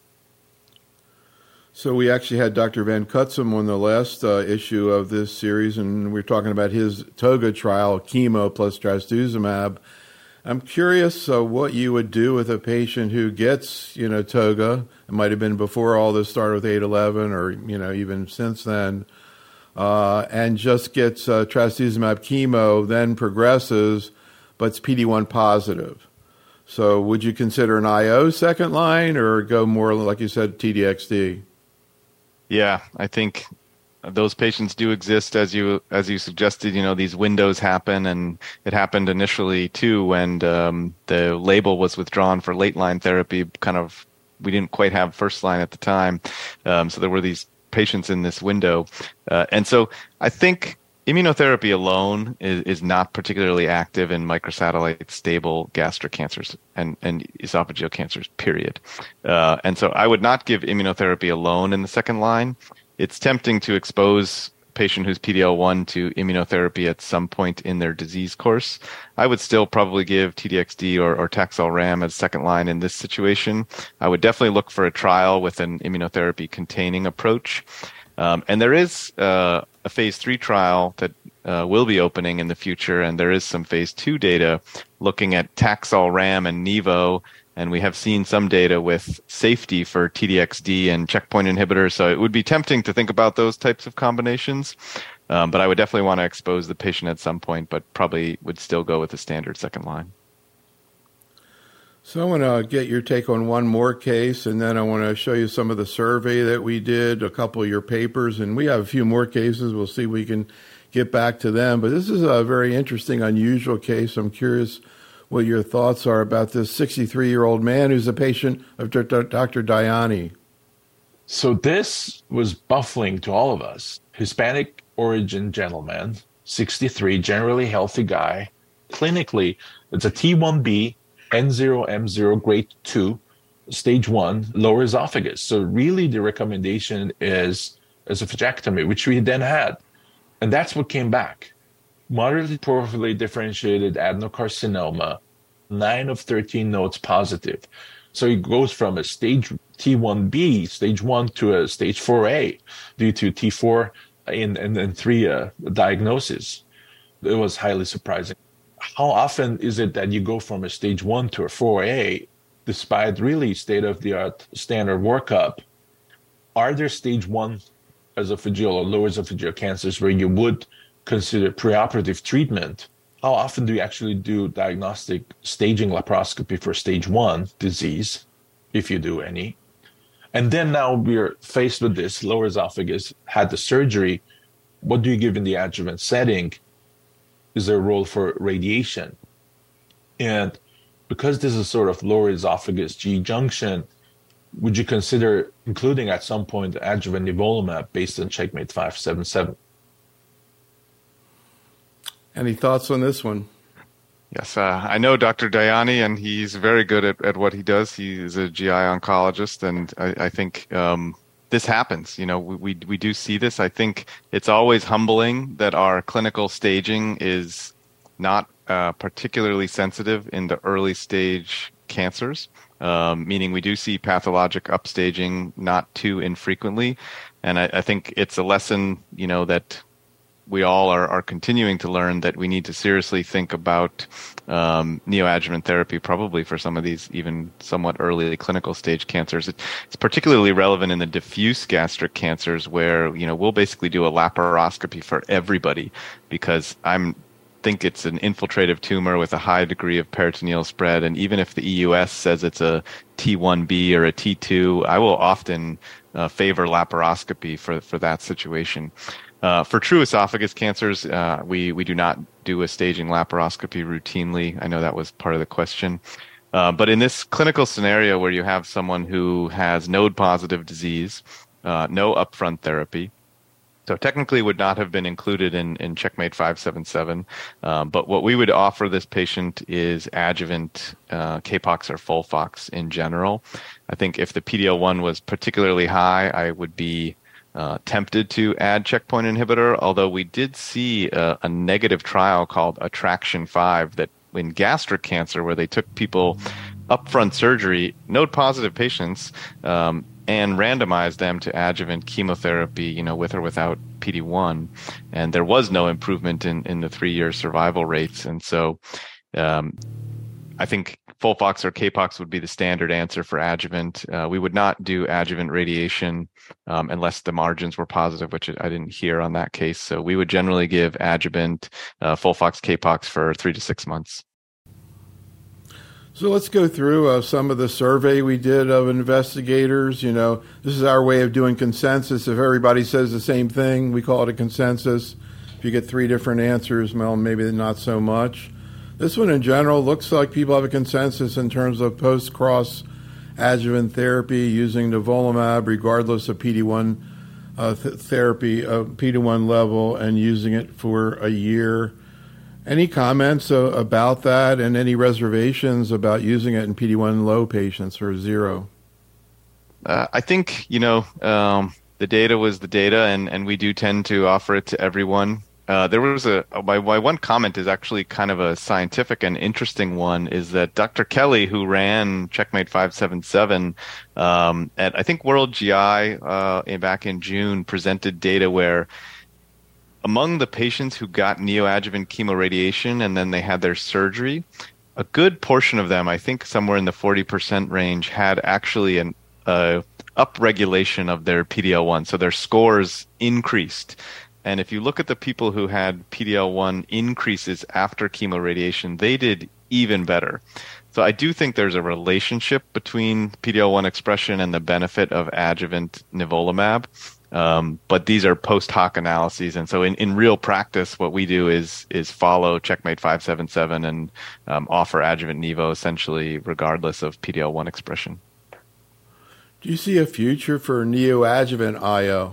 So we actually had Doctor Van Cutsem on the last uh, issue of this series, and we were talking about his TOGA trial, chemo plus trastuzumab. I'm curious uh, what you would do with a patient who gets, you know, TOGA. It might have been before all this started with eight eleven, or you know, even since then, uh, and just gets uh, trastuzumab chemo, then progresses, but it's P D one positive. So would you consider an I O second line, or go more, like you said, T D X D? Yeah, I think those patients do exist, as you as you suggested. You know, these windows happen, and it happened initially too when um, the label was withdrawn for late line therapy. Kind of, we didn't quite have first line at the time, um, so there were these patients in this window, uh, and so I think immunotherapy alone is, is not particularly active in microsatellite stable gastric cancers and, and esophageal cancers, period. Uh, and so I would not give immunotherapy alone in the second line. It's tempting to expose a patient who's P D L one to immunotherapy at some point in their disease course. I would still probably give T D X D or, or Taxol-Ram as second line in this situation. I would definitely look for a trial with an immunotherapy containing approach. Um, and there is uh, a phase three trial that uh, will be opening in the future, and there is some phase two data looking at Taxol-Ram and Nivo, and we have seen some data with safety for T D X D and checkpoint inhibitors. So it would be tempting to think about those types of combinations, um, but I would definitely want to expose the patient at some point, but probably would still go with the standard second line. So I want to get your take on one more case, and then I want to show you some of the survey that we did, a couple of your papers, and we have a few more cases. We'll see if we can get back to them. But this is a very interesting, unusual case. I'm curious what your thoughts are about this sixty-three-year-old man who's a patient of Doctor Dayani. So this was baffling to all of us. Hispanic origin gentleman, sixty-three, generally healthy guy. Clinically, it's a T one B, N zero M zero grade two, stage one, lower esophagus. So really the recommendation is esophagectomy, which we then had. And that's what came back. Moderately poorly differentiated adenocarcinoma, nine of thirteen nodes positive. So it goes from a stage T one B, stage one, to a stage four A due to T four and, and, and three uh, diagnosis. It was highly surprising. How often is it that you go from a stage one to a four A, despite really state-of-the-art standard workup? Are there stage one esophageal or lower esophageal cancers where you would consider preoperative treatment? How often do you actually do diagnostic staging laparoscopy for stage one disease, if you do any? And then now we're faced with this lower esophagus, had the surgery. What do you give in the adjuvant setting? Is there a role for radiation? And because this is sort of lower esophagus G junction, would you consider including at some point adjuvant nivolumab based on CheckMate five seven seven? Any thoughts on this one? Yes, uh, I know Doctor Dayani, and he's very good at, at what he does. He is a G I oncologist, and I, I think um, this happens. You know, we, we we do see this. I think it's always humbling that our clinical staging is not uh, particularly sensitive in the early stage cancers, um, meaning we do see pathologic upstaging not too infrequently. And I, I think it's a lesson, you know, that we all are, are continuing to learn, that we need to seriously think about um, neoadjuvant therapy, probably for some of these even somewhat early clinical stage cancers. It, it's particularly relevant in the diffuse gastric cancers, where, you know, we'll basically do a laparoscopy for everybody, because I'm think it's an infiltrative tumor with a high degree of peritoneal spread. And even if the E U S says it's a T one B or a T two, I will often uh, favor laparoscopy for, for that situation. Uh, for true esophagus cancers, uh, we, we do not do a staging laparoscopy routinely. I know that was part of the question. Uh, but in this clinical scenario where you have someone who has node-positive disease, uh, no upfront therapy, so technically would not have been included in, in Checkmate five seven seven. Um, but what we would offer this patient is adjuvant uh, K POX or FOLFOX in general. I think if the P D L one was particularly high, I would be uh, tempted to add checkpoint inhibitor, although we did see a, a negative trial called Attraction five that in gastric cancer, where they took people upfront surgery, node-positive patients, um, and randomized them to adjuvant chemotherapy, you know, with or without P D one, and there was no improvement in, in the three-year survival rates. And so, um, I think FOLFOX or K POX would be the standard answer for adjuvant. Uh, we would not do adjuvant radiation um, unless the margins were positive, which I didn't hear on that case. So we would generally give adjuvant uh, FOLFOX, K POX for three to six months. So let's go through uh, some of the survey we did of investigators. You know, this is our way of doing consensus. If everybody says the same thing, we call it a consensus. If you get three different answers, well, maybe not so much. This one in general looks like people have a consensus in terms of post-cross adjuvant therapy using nivolumab regardless of P D one uh, th- therapy, uh, P D one level, and using it for a year. Any comments uh, about that, and any reservations about using it in P D one low patients, or zero? Uh, I think, you know, um, the data was the data, and, and we do tend to offer it to everyone. Uh, there was a, my, my one comment is actually kind of a scientific and interesting one, is that Doctor Kelly, who ran Checkmate five seven seven, um, at I think World G I uh, in, back in June, presented data where among the patients who got neoadjuvant chemoradiation and then they had their surgery, a good portion of them, I think somewhere in the forty percent range, had actually an uh, upregulation of their P D L one. So their scores increased. And if you look at the people who had P D L one increases after chemoradiation, they did even better. So I do think there's a relationship between P D L one expression and the benefit of adjuvant nivolumab. Um, but these are post hoc analyses, and so in, in real practice, what we do is is follow Checkmate five seven seven and um, offer adjuvant nivo essentially regardless of P D L one expression. Do you see a future for neoadjuvant I O?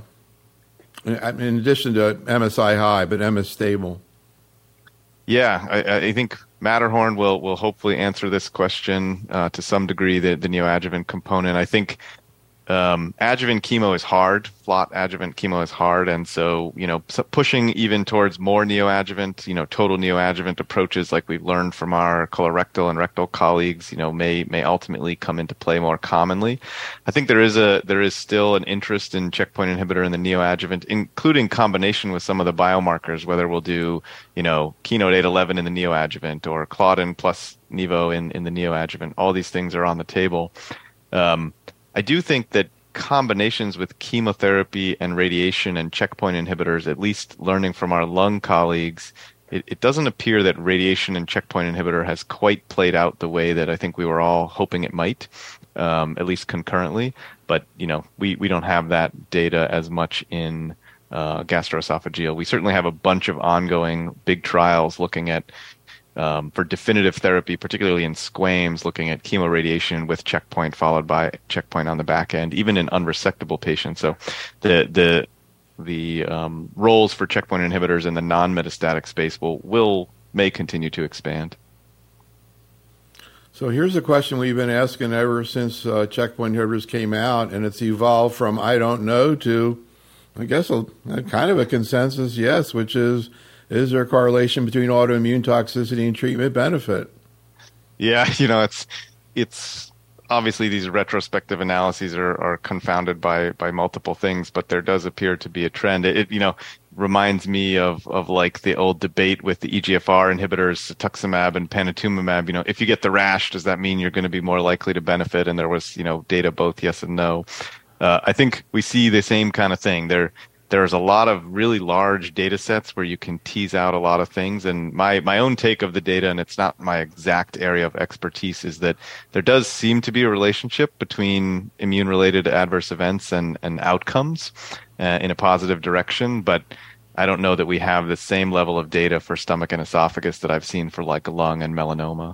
In addition to M S I high, but M S stable. Yeah, I, I think Matterhorn will will hopefully answer this question uh, to some degree. The the neoadjuvant component, I think. Um, adjuvant chemo is hard. Flot adjuvant chemo is hard, and so you know, pushing even towards more neoadjuvant, you know, total neoadjuvant approaches, like we've learned from our colorectal and rectal colleagues, you know, may may ultimately come into play more commonly. I think there is a there is still an interest in checkpoint inhibitor in the neoadjuvant, including combination with some of the biomarkers. Whether we'll do, you know, Keynote eight eleven in the neoadjuvant or Claudin plus Nivo in in the neoadjuvant. All these things are on the table. Um, I do think that combinations with chemotherapy and radiation and checkpoint inhibitors, at least learning from our lung colleagues, it, it doesn't appear that radiation and checkpoint inhibitor has quite played out the way that I think we were all hoping it might, um, at least concurrently. But, you know, we, we don't have that data as much in uh, gastroesophageal. We certainly have a bunch of ongoing big trials looking at Um, for definitive therapy, particularly in squames, looking at chemoradiation with checkpoint followed by checkpoint on the back end, even in unresectable patients. So the the the um, roles for checkpoint inhibitors in the non-metastatic space will will may continue to expand. So here's a question we've been asking ever since uh, checkpoint inhibitors came out, and it's evolved from I don't know to, I guess, a, a kind of a consensus yes, which is, is there a correlation between autoimmune toxicity and treatment benefit? Yeah, you know, it's it's obviously these retrospective analyses are, are confounded by, by multiple things, but there does appear to be a trend. It, it you know reminds me of, of like the old debate with the E G F R inhibitors, cetuximab and panitumumab. You know, if you get the rash, does that mean you're going to be more likely to benefit? And there was, you know, data both yes and no. Uh, I think we see the same kind of thing. There. There's a lot of really large data sets where you can tease out a lot of things. And my, my own take of the data, and it's not my exact area of expertise, is that there does seem to be a relationship between immune-related adverse events and, and outcomes uh, in a positive direction. But I don't know that we have the same level of data for stomach and esophagus that I've seen for like lung and melanoma.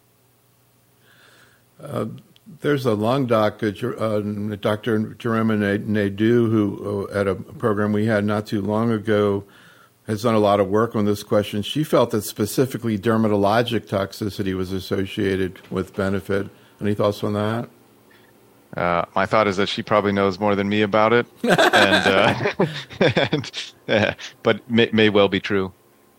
Uh, there's a lung doc, uh, Doctor Jerome Nadeau, who uh, at a program we had not too long ago has done a lot of work on this question. She felt that specifically dermatologic toxicity was associated with benefit. Any thoughts on that? Uh, my thought is that she probably knows more than me about it, and, uh, and uh, but may, may well be true.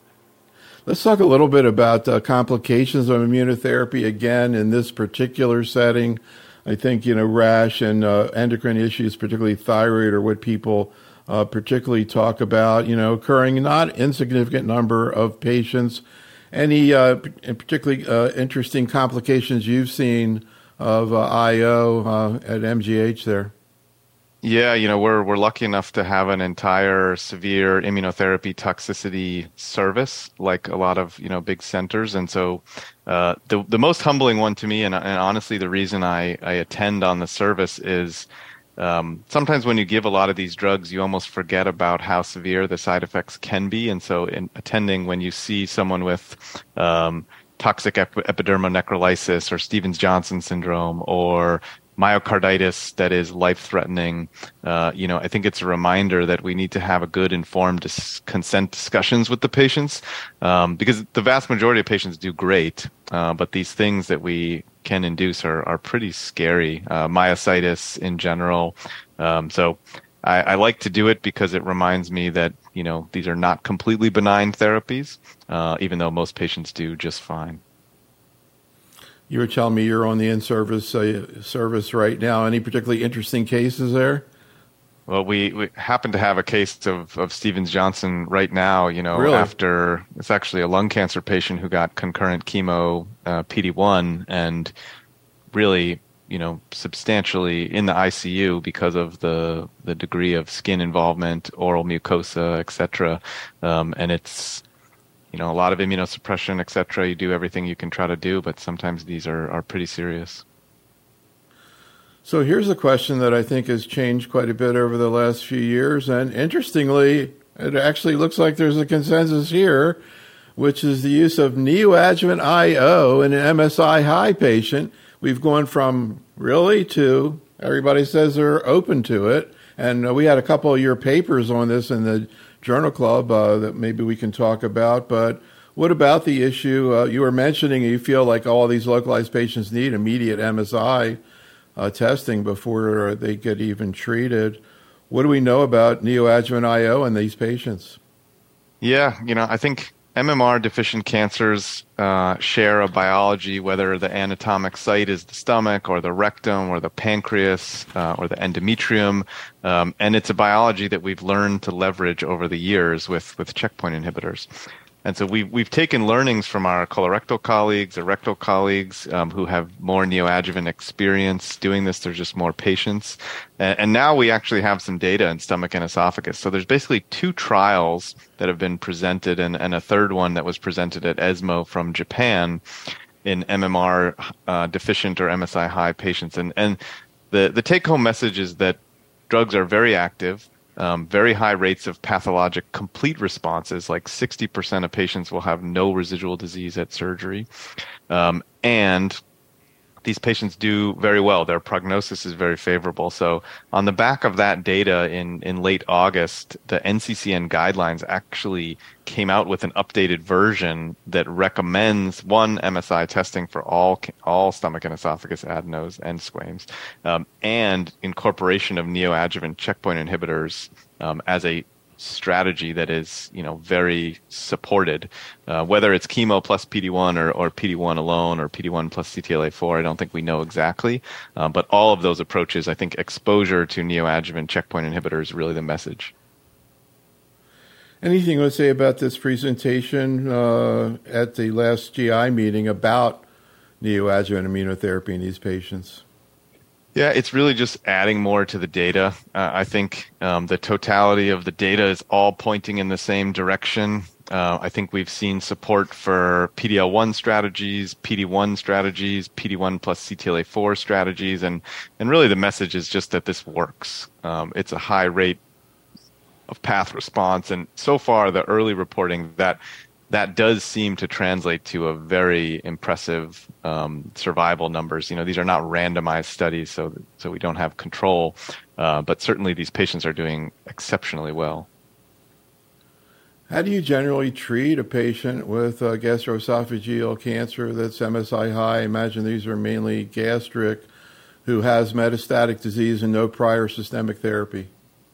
Let's talk a little bit about uh, complications of immunotherapy again in this particular setting. I think, you know, rash and uh, endocrine issues, particularly thyroid, are what people uh, particularly talk about, you know, occurring in not insignificant number of patients. Any uh, particularly uh, interesting complications you've seen of uh, I O uh, at M G H there? Yeah, you know, we're we're lucky enough to have an entire severe immunotherapy toxicity service, like a lot of, you know, big centers. And so uh, the the most humbling one to me, and, and honestly the reason I, I attend on the service is um, sometimes when you give a lot of these drugs, you almost forget about how severe the side effects can be. And so in attending, when you see someone with um, toxic ep- epidermal necrolysis or Stevens-Johnson syndrome or myocarditis that is life-threatening, uh, you know, I think it's a reminder that we need to have a good informed dis- consent discussions with the patients, um, because the vast majority of patients do great, uh, but these things that we can induce are, are pretty scary, uh, myositis in general. Um, so I, I like to do it because it reminds me that, you know, these are not completely benign therapies, uh, even though most patients do just fine. You were telling me you're on the in-service uh, service right now. Any particularly interesting cases there? Well, we, we happen to have a case of, of Stevens-Johnson right now, you know, really? After it's actually a lung cancer patient who got concurrent chemo uh, P D one and really, you know, substantially in the I C U because of the the degree of skin involvement, oral mucosa, et cetera. Um, and it's, you know, a lot of immunosuppression, et cetera. You do everything you can try to do, but sometimes these are, are pretty serious. So here's a question that I think has changed quite a bit over the last few years. And interestingly, it actually looks like there's a consensus here, which is the use of neoadjuvant I O in an M S I high patient. We've gone from really to everybody says they're open to it. And we had a couple of your papers on this in the Journal Club uh, that maybe we can talk about. But what about the issue uh, you were mentioning? You feel like all these localized patients need immediate M S I uh, testing before they get even treated. What do we know about neoadjuvant I O in these patients? Yeah, you know, I think M M R deficient cancers uh, share a biology, whether the anatomic site is the stomach or the rectum or the pancreas uh, or the endometrium. Um, and it's a biology that we've learned to leverage over the years with, with checkpoint inhibitors. And so we've, we've taken learnings from our colorectal colleagues, or rectal colleagues um, who have more neoadjuvant experience doing this. There's just more patients. And, and now we actually have some data in stomach and esophagus. So there's basically two trials that have been presented and, and a third one that was presented at ESMO from Japan in M M R uh, deficient or M S I high patients. And, and the, the take-home message is that drugs are very active. Um, very high rates of pathologic complete responses, like sixty percent of patients will have no residual disease at surgery. Um, and these patients do very well. Their prognosis is very favorable. So on the back of that data in, in late August, the N C C N guidelines actually came out with an updated version that recommends one M S I testing for all all stomach and esophagus adenomas and squames, um, and incorporation of neoadjuvant checkpoint inhibitors um, as a strategy that is, you know, very supported, uh, whether it's chemo plus P D one or, or P D one alone or P D one plus C T L A four. I don't think we know exactly, uh, but all of those approaches, I think exposure to neoadjuvant checkpoint inhibitors is really the message. Anything you want to say about this presentation uh, at the last G I meeting about neoadjuvant immunotherapy in these patients? Yeah, it's really just adding more to the data. Uh, I think um, the totality of the data is all pointing in the same direction. Uh, I think we've seen support for P D L one strategies, P D one strategies, P D one plus C T L A four strategies, and, and really the message is just that this works. Um, it's a high rate of path response. And so far, the early reporting that that does seem to translate to a very impressive um, survival numbers. You know, these are not randomized studies, so so we don't have control, uh, but certainly these patients are doing exceptionally well. How do you generally treat a patient with uh, gastroesophageal cancer that's M S I high? I imagine these are mainly gastric, who has metastatic disease and no prior systemic therapy.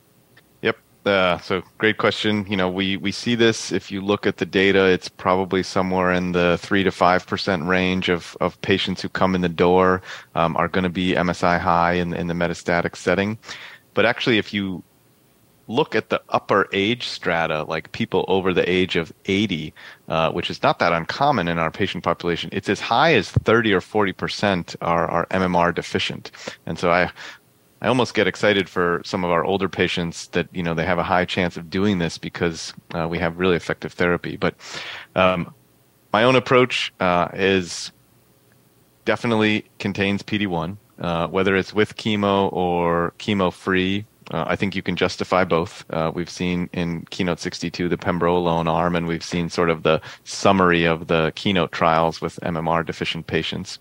Uh, so great question. You know, we, we see this. If you look at the data, it's probably somewhere in the three to five percent range of, of patients who come in the door um, are going to be M S I high in, in the metastatic setting. But actually, if you look at the upper age strata, like people over the age of eighty, uh, which is not that uncommon in our patient population, it's as high as thirty or forty percent are, are M M R deficient. And so I I almost get excited for some of our older patients that, you know, they have a high chance of doing this because uh, we have really effective therapy. But um, my own approach uh, is definitely contains P D one, uh, whether it's with chemo or chemo-free. Uh, I think you can justify both. Uh, we've seen in Keynote sixty-two the pembrolizumab arm, and we've seen sort of the summary of the Keynote trials with M M R deficient patients.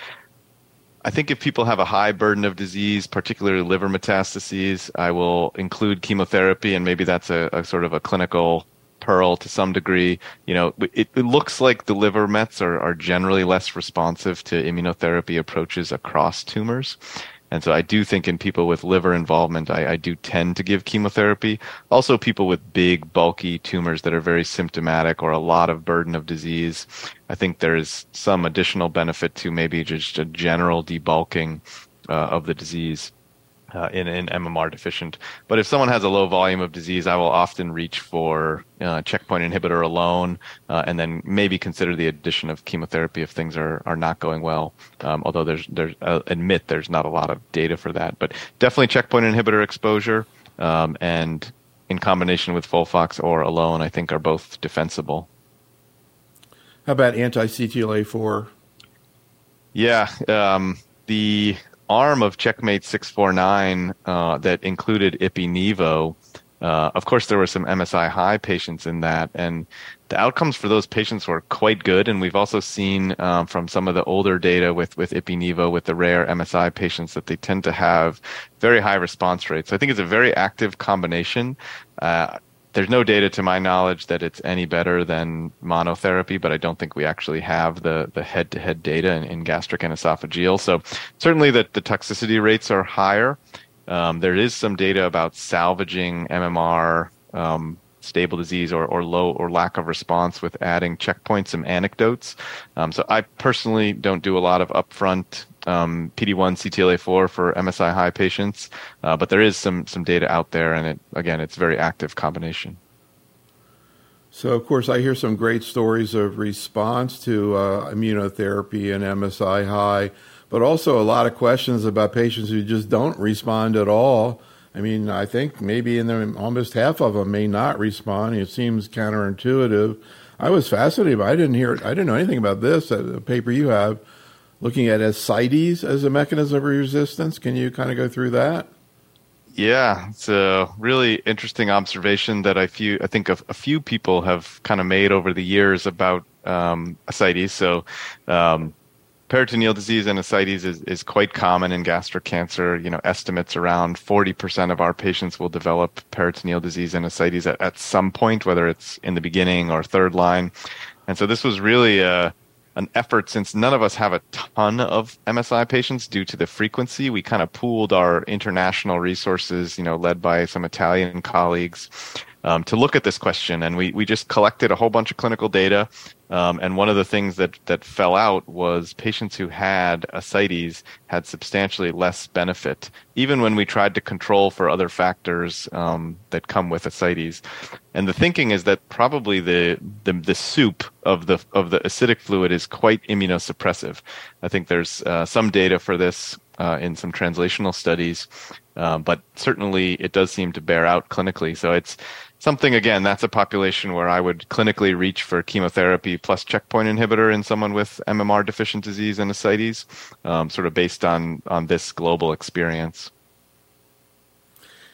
I think if people have a high burden of disease, particularly liver metastases, I will include chemotherapy, and maybe that's a, a sort of a clinical pearl to some degree. You know, it, it looks like the liver mets are, are generally less responsive to immunotherapy approaches across tumors. And so I do think in people with liver involvement, I, I do tend to give chemotherapy. Also, people with big, bulky tumors that are very symptomatic or a lot of burden of disease, I think there is some additional benefit to maybe just a general debulking uh, of the disease uh, in, in M M R deficient. But if someone has a low volume of disease, I will often reach for uh, checkpoint inhibitor alone, uh, and then maybe consider the addition of chemotherapy if things are, are not going well. Um, although there's there's uh, admit there's not a lot of data for that, but definitely checkpoint inhibitor exposure um, and in combination with Folfox or alone, I think are both defensible. How about anti-C T L A four? Yeah, um, the arm of Checkmate six forty-nine uh, that included Ipi-Nivo, uh, of course there were some M S I high patients in that, and the outcomes for those patients were quite good. And we've also seen um, from some of the older data with, with Ipi-Nivo, with the rare M S I patients, that they tend to have very high response rates. So I think it's a very active combination. Uh, There's no data to my knowledge that it's any better than monotherapy, but I don't think we actually have the, the head-to-head data in, in gastric and esophageal. So certainly the, the toxicity rates are higher. Um, there is some data about salvaging M M R, um, stable disease or, or low or lack of response with adding checkpoints, some anecdotes. Um, so I personally don't do a lot of upfront Um, P D one, C T L A four for M S I high patients, uh, but there is some some data out there, and it again, it's a very active combination. So, of course, I hear some great stories of response to uh, immunotherapy and M S I high, but also a lot of questions about patients who just don't respond at all. I mean, I think maybe in them, almost half of them may not respond. It seems counterintuitive. I was fascinated, but I didn't hear, I didn't know anything about this. The paper you have, looking at ascites as a mechanism of resistance. Can you kind of go through that? Yeah, it's a really interesting observation that I few I think a, a few people have kind of made over the years about um, ascites. So um, peritoneal disease and ascites is, is quite common in gastric cancer. You know, estimates around forty percent of our patients will develop peritoneal disease and ascites at, at some point, whether it's in the beginning or third line. And so this was really a an effort, since none of us have a ton of M S I patients due to the frequency. We kind of pooled our international resources, you know, led by some Italian colleagues, um, to look at this question. And we, we just collected a whole bunch of clinical data. Um, and one of the things that, that fell out was patients who had ascites had substantially less benefit, even when we tried to control for other factors um, that come with ascites. And the thinking is that probably the, the the soup of the of the acidic fluid is quite immunosuppressive. I think there's uh, some data for this uh, in some translational studies, uh, but certainly it does seem to bear out clinically. So it's something, again, that's a population where I would clinically reach for chemotherapy plus checkpoint inhibitor in someone with M M R deficient disease and ascites, um, sort of based on, on this global experience.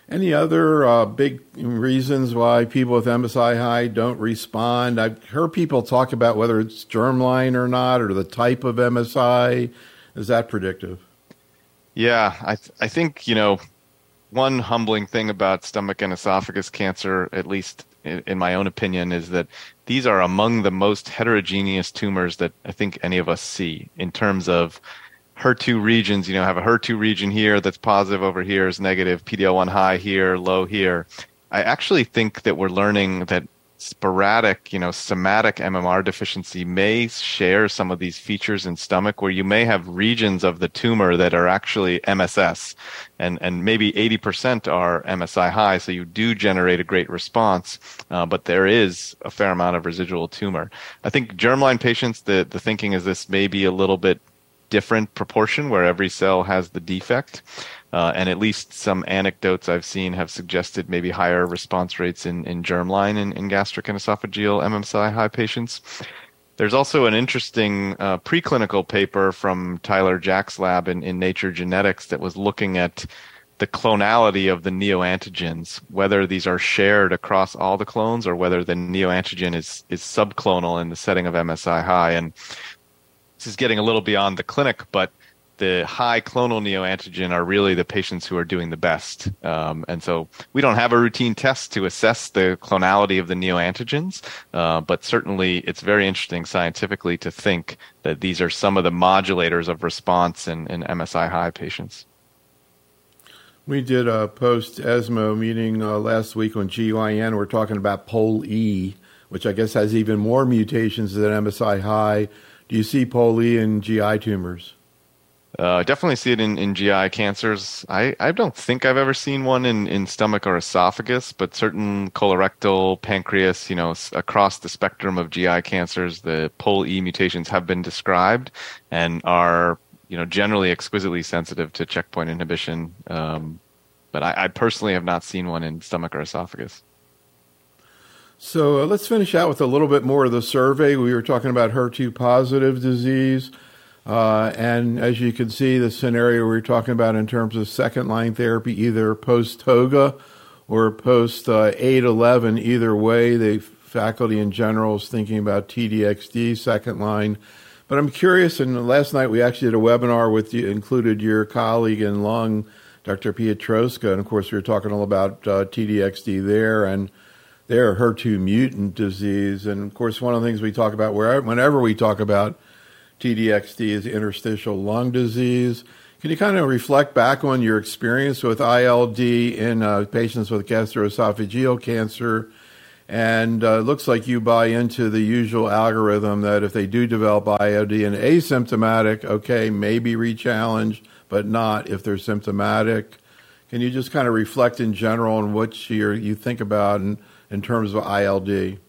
Any other uh, big reasons why people with M S I high don't respond? I've heard people talk about whether it's germline or not, or the type of M S I. Is that predictive? Yeah, I th- I think, you know, one humbling thing about stomach and esophagus cancer, at least in, in my own opinion, is that these are among the most heterogeneous tumors that I think any of us see in terms of H E R two regions. You know, have a H E R two region here that's positive, over here is negative, P D L one high here, low here. I actually think that we're learning that sporadic, you know, somatic M M R deficiency may share some of these features in stomach, where you may have regions of the tumor that are actually M S S, and, and maybe eighty percent are M S I high, so you do generate a great response, uh, but there is a fair amount of residual tumor. I think germline patients, the, the thinking is this may be a little bit different proportion where every cell has the defect. Uh, and at least some anecdotes I've seen have suggested maybe higher response rates in, in germline in, in gastric and esophageal M S I high patients. There's also an interesting uh, preclinical paper from Tyler Jack's lab in, in Nature Genetics that was looking at the clonality of the neoantigens, whether these are shared across all the clones or whether the neoantigen is, is subclonal in the setting of M S I high. And this is getting a little beyond the clinic, but the high clonal neoantigen are really the patients who are doing the best. Um, and so we don't have a routine test to assess the clonality of the neoantigens, uh, but certainly it's very interesting scientifically to think that these are some of the modulators of response in, in M S I high patients. We did a post-ESMO meeting uh, last week on G Y N. We're talking about P O L E, which I guess has even more mutations than M S I high. Do you see P O L E in G I tumors? Uh, definitely see it in, in G I cancers. I, I don't think I've ever seen one in, in stomach or esophagus, but certain colorectal, pancreas, you know, s- across the spectrum of G I cancers, the P O L E mutations have been described and are, you know, generally exquisitely sensitive to checkpoint inhibition. Um, but I, I personally have not seen one in stomach or esophagus. So uh, let's finish out with a little bit more of the survey. We were talking about H E R two positive disease. Uh, and as you can see, the scenario we were talking about in terms of second-line therapy, either post-TOGA or post-eight eleven, either way, the faculty in general is thinking about T D X D second-line. But I'm curious, and last night we actually did a webinar with you, included your colleague in lung, Doctor Piotroska, and of course we were talking all about uh, T D X D there, and they're H E R two mutant disease. And of course, one of the things we talk about where, whenever we talk about T D X D is interstitial lung disease. Can you kind of reflect back on your experience with I L D in uh, patients with gastroesophageal cancer? And uh, it looks like you buy into the usual algorithm that if they do develop I L D and asymptomatic, okay, maybe re-challenge, but not if they're symptomatic. Can you just kind of reflect in general on what you're, you think about in, in terms of I L D?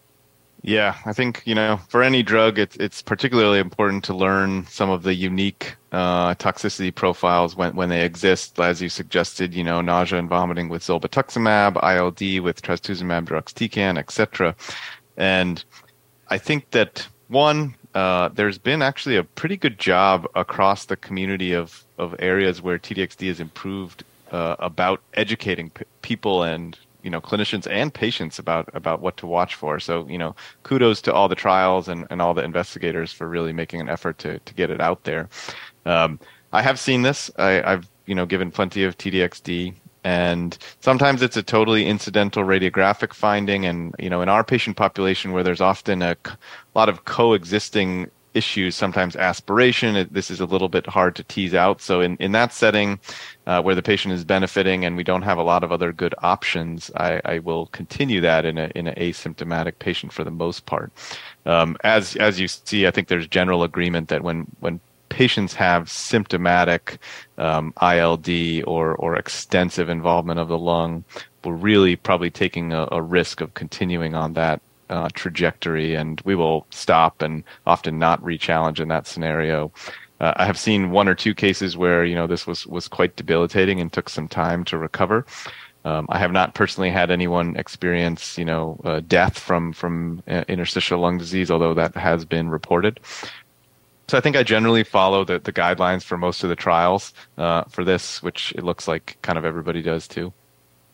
Yeah, I think, you know, for any drug, it's it's particularly important to learn some of the unique uh, toxicity profiles when, when they exist, as you suggested, you know, nausea and vomiting with zolbetuximab, I L D with trastuzumab deruxtecan, et cetera. And I think that, one, uh, there's been actually a pretty good job across the community of, of areas where T D X D has improved uh, about educating p- people and you know, clinicians and patients about, about what to watch for. So, you know, kudos to all the trials and, and all the investigators for really making an effort to, to get it out there. Um, I have seen this. I, I've, you know, given plenty of T D X D, and sometimes it's a totally incidental radiographic finding. And, you know, in our patient population where there's often a c- lot of coexisting issues, sometimes aspiration, it, this is a little bit hard to tease out. So in, in that setting uh, where the patient is benefiting and we don't have a lot of other good options, I, I will continue that in a in an asymptomatic patient for the most part. Um, as as you see, I think there's general agreement that when when patients have symptomatic um, I L D or or extensive involvement of the lung, we're really probably taking a, a risk of continuing on that Uh, trajectory, and we will stop and often not re-challenge in that scenario. Uh, I have seen one or two cases where, you know, this was, was quite debilitating and took some time to recover. Um, I have not personally had anyone experience, you know, uh, death from, from uh, interstitial lung disease, although that has been reported. So I think I generally follow the, the guidelines for most of the trials uh, for this, which it looks like kind of everybody does too.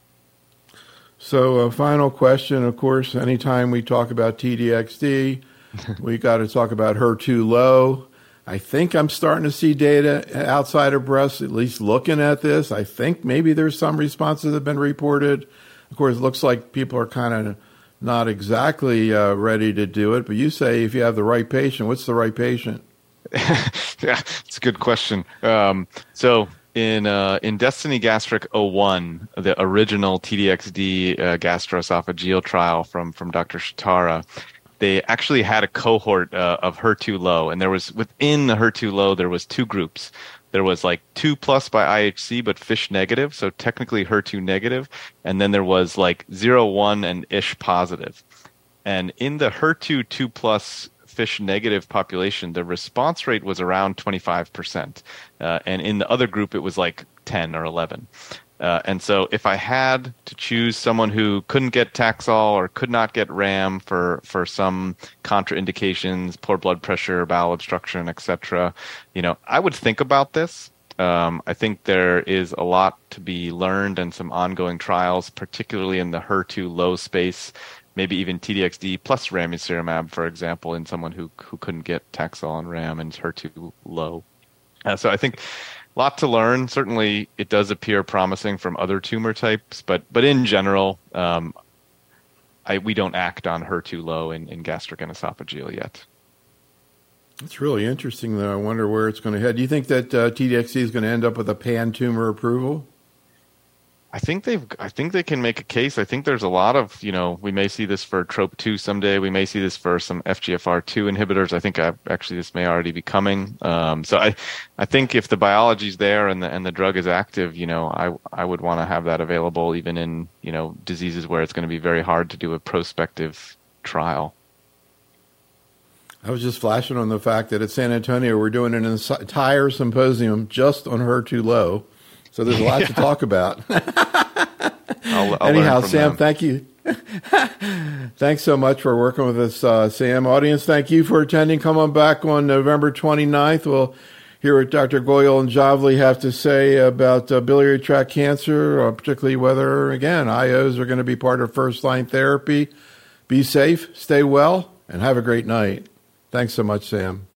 So a final question, of course, anytime we talk about T D X D, we got to talk about H E R two low. I think I'm starting to see data outside of breast, at least looking at this. I think maybe there's some responses that have been reported. Of course, it looks like people are kind of not exactly uh, ready to do it. But you say if you have the right patient, what's the right patient? Yeah, it's a good question. Um, so in uh, in Destiny Gastric oh one, the original T D X D uh, gastroesophageal trial from, from Doctor Shitara, they actually had a cohort uh, of H E R two low, and there was within the H E R two low there was two groups. There was like two plus by I H C, but FISH negative, so technically H E R two negative, and then there was like zero one and ISH positive. And in the H E R two two plus FISH negative population, the response rate was around twenty-five percent, uh, and in the other group it was like ten or eleven. Uh, and so if I had to choose someone who couldn't get Taxol or could not get RAM for, for some contraindications, poor blood pressure, bowel obstruction, et cetera, you know, I would think about this. Um, I think there is a lot to be learned and some ongoing trials, particularly in the H E R two low space, maybe even T D X D plus ramucirumab, for example, in someone who, who couldn't get Taxol and RAM and H E R two low. Uh, so I think a lot to learn. Certainly, it does appear promising from other tumor types, but but in general, um, I, we don't act on H E R two low in, in gastric and esophageal yet. It's really interesting, though. I wonder where it's going to head. Do you think that uh, T D X D is going to end up with a pan-tumor approval? I think they've. I think they can make a case. I think there's a lot of, you know, we may see this for Trop two someday. We may see this for some F G F R two inhibitors. I think I, actually this may already be coming. Um, so I, I think if the biology's there and the and the drug is active, you know, I I would want to have that available even in, you know, diseases where it's going to be very hard to do a prospective trial. I was just flashing on the fact that at San Antonio we're doing an entire symposium just on H E R two low. So there's a lot yeah. to talk about. I'll, I'll Anyhow, Sam, them. thank you. Thanks so much for working with us, uh, Sam. Audience, thank you for attending. Come on back on November twenty-ninth. We'll hear what Doctor Goyal and Javli have to say about uh, biliary tract cancer, uh, particularly whether, again, I Os are going to be part of first-line therapy. Be safe, stay well, and have a great night. Thanks so much, Sam.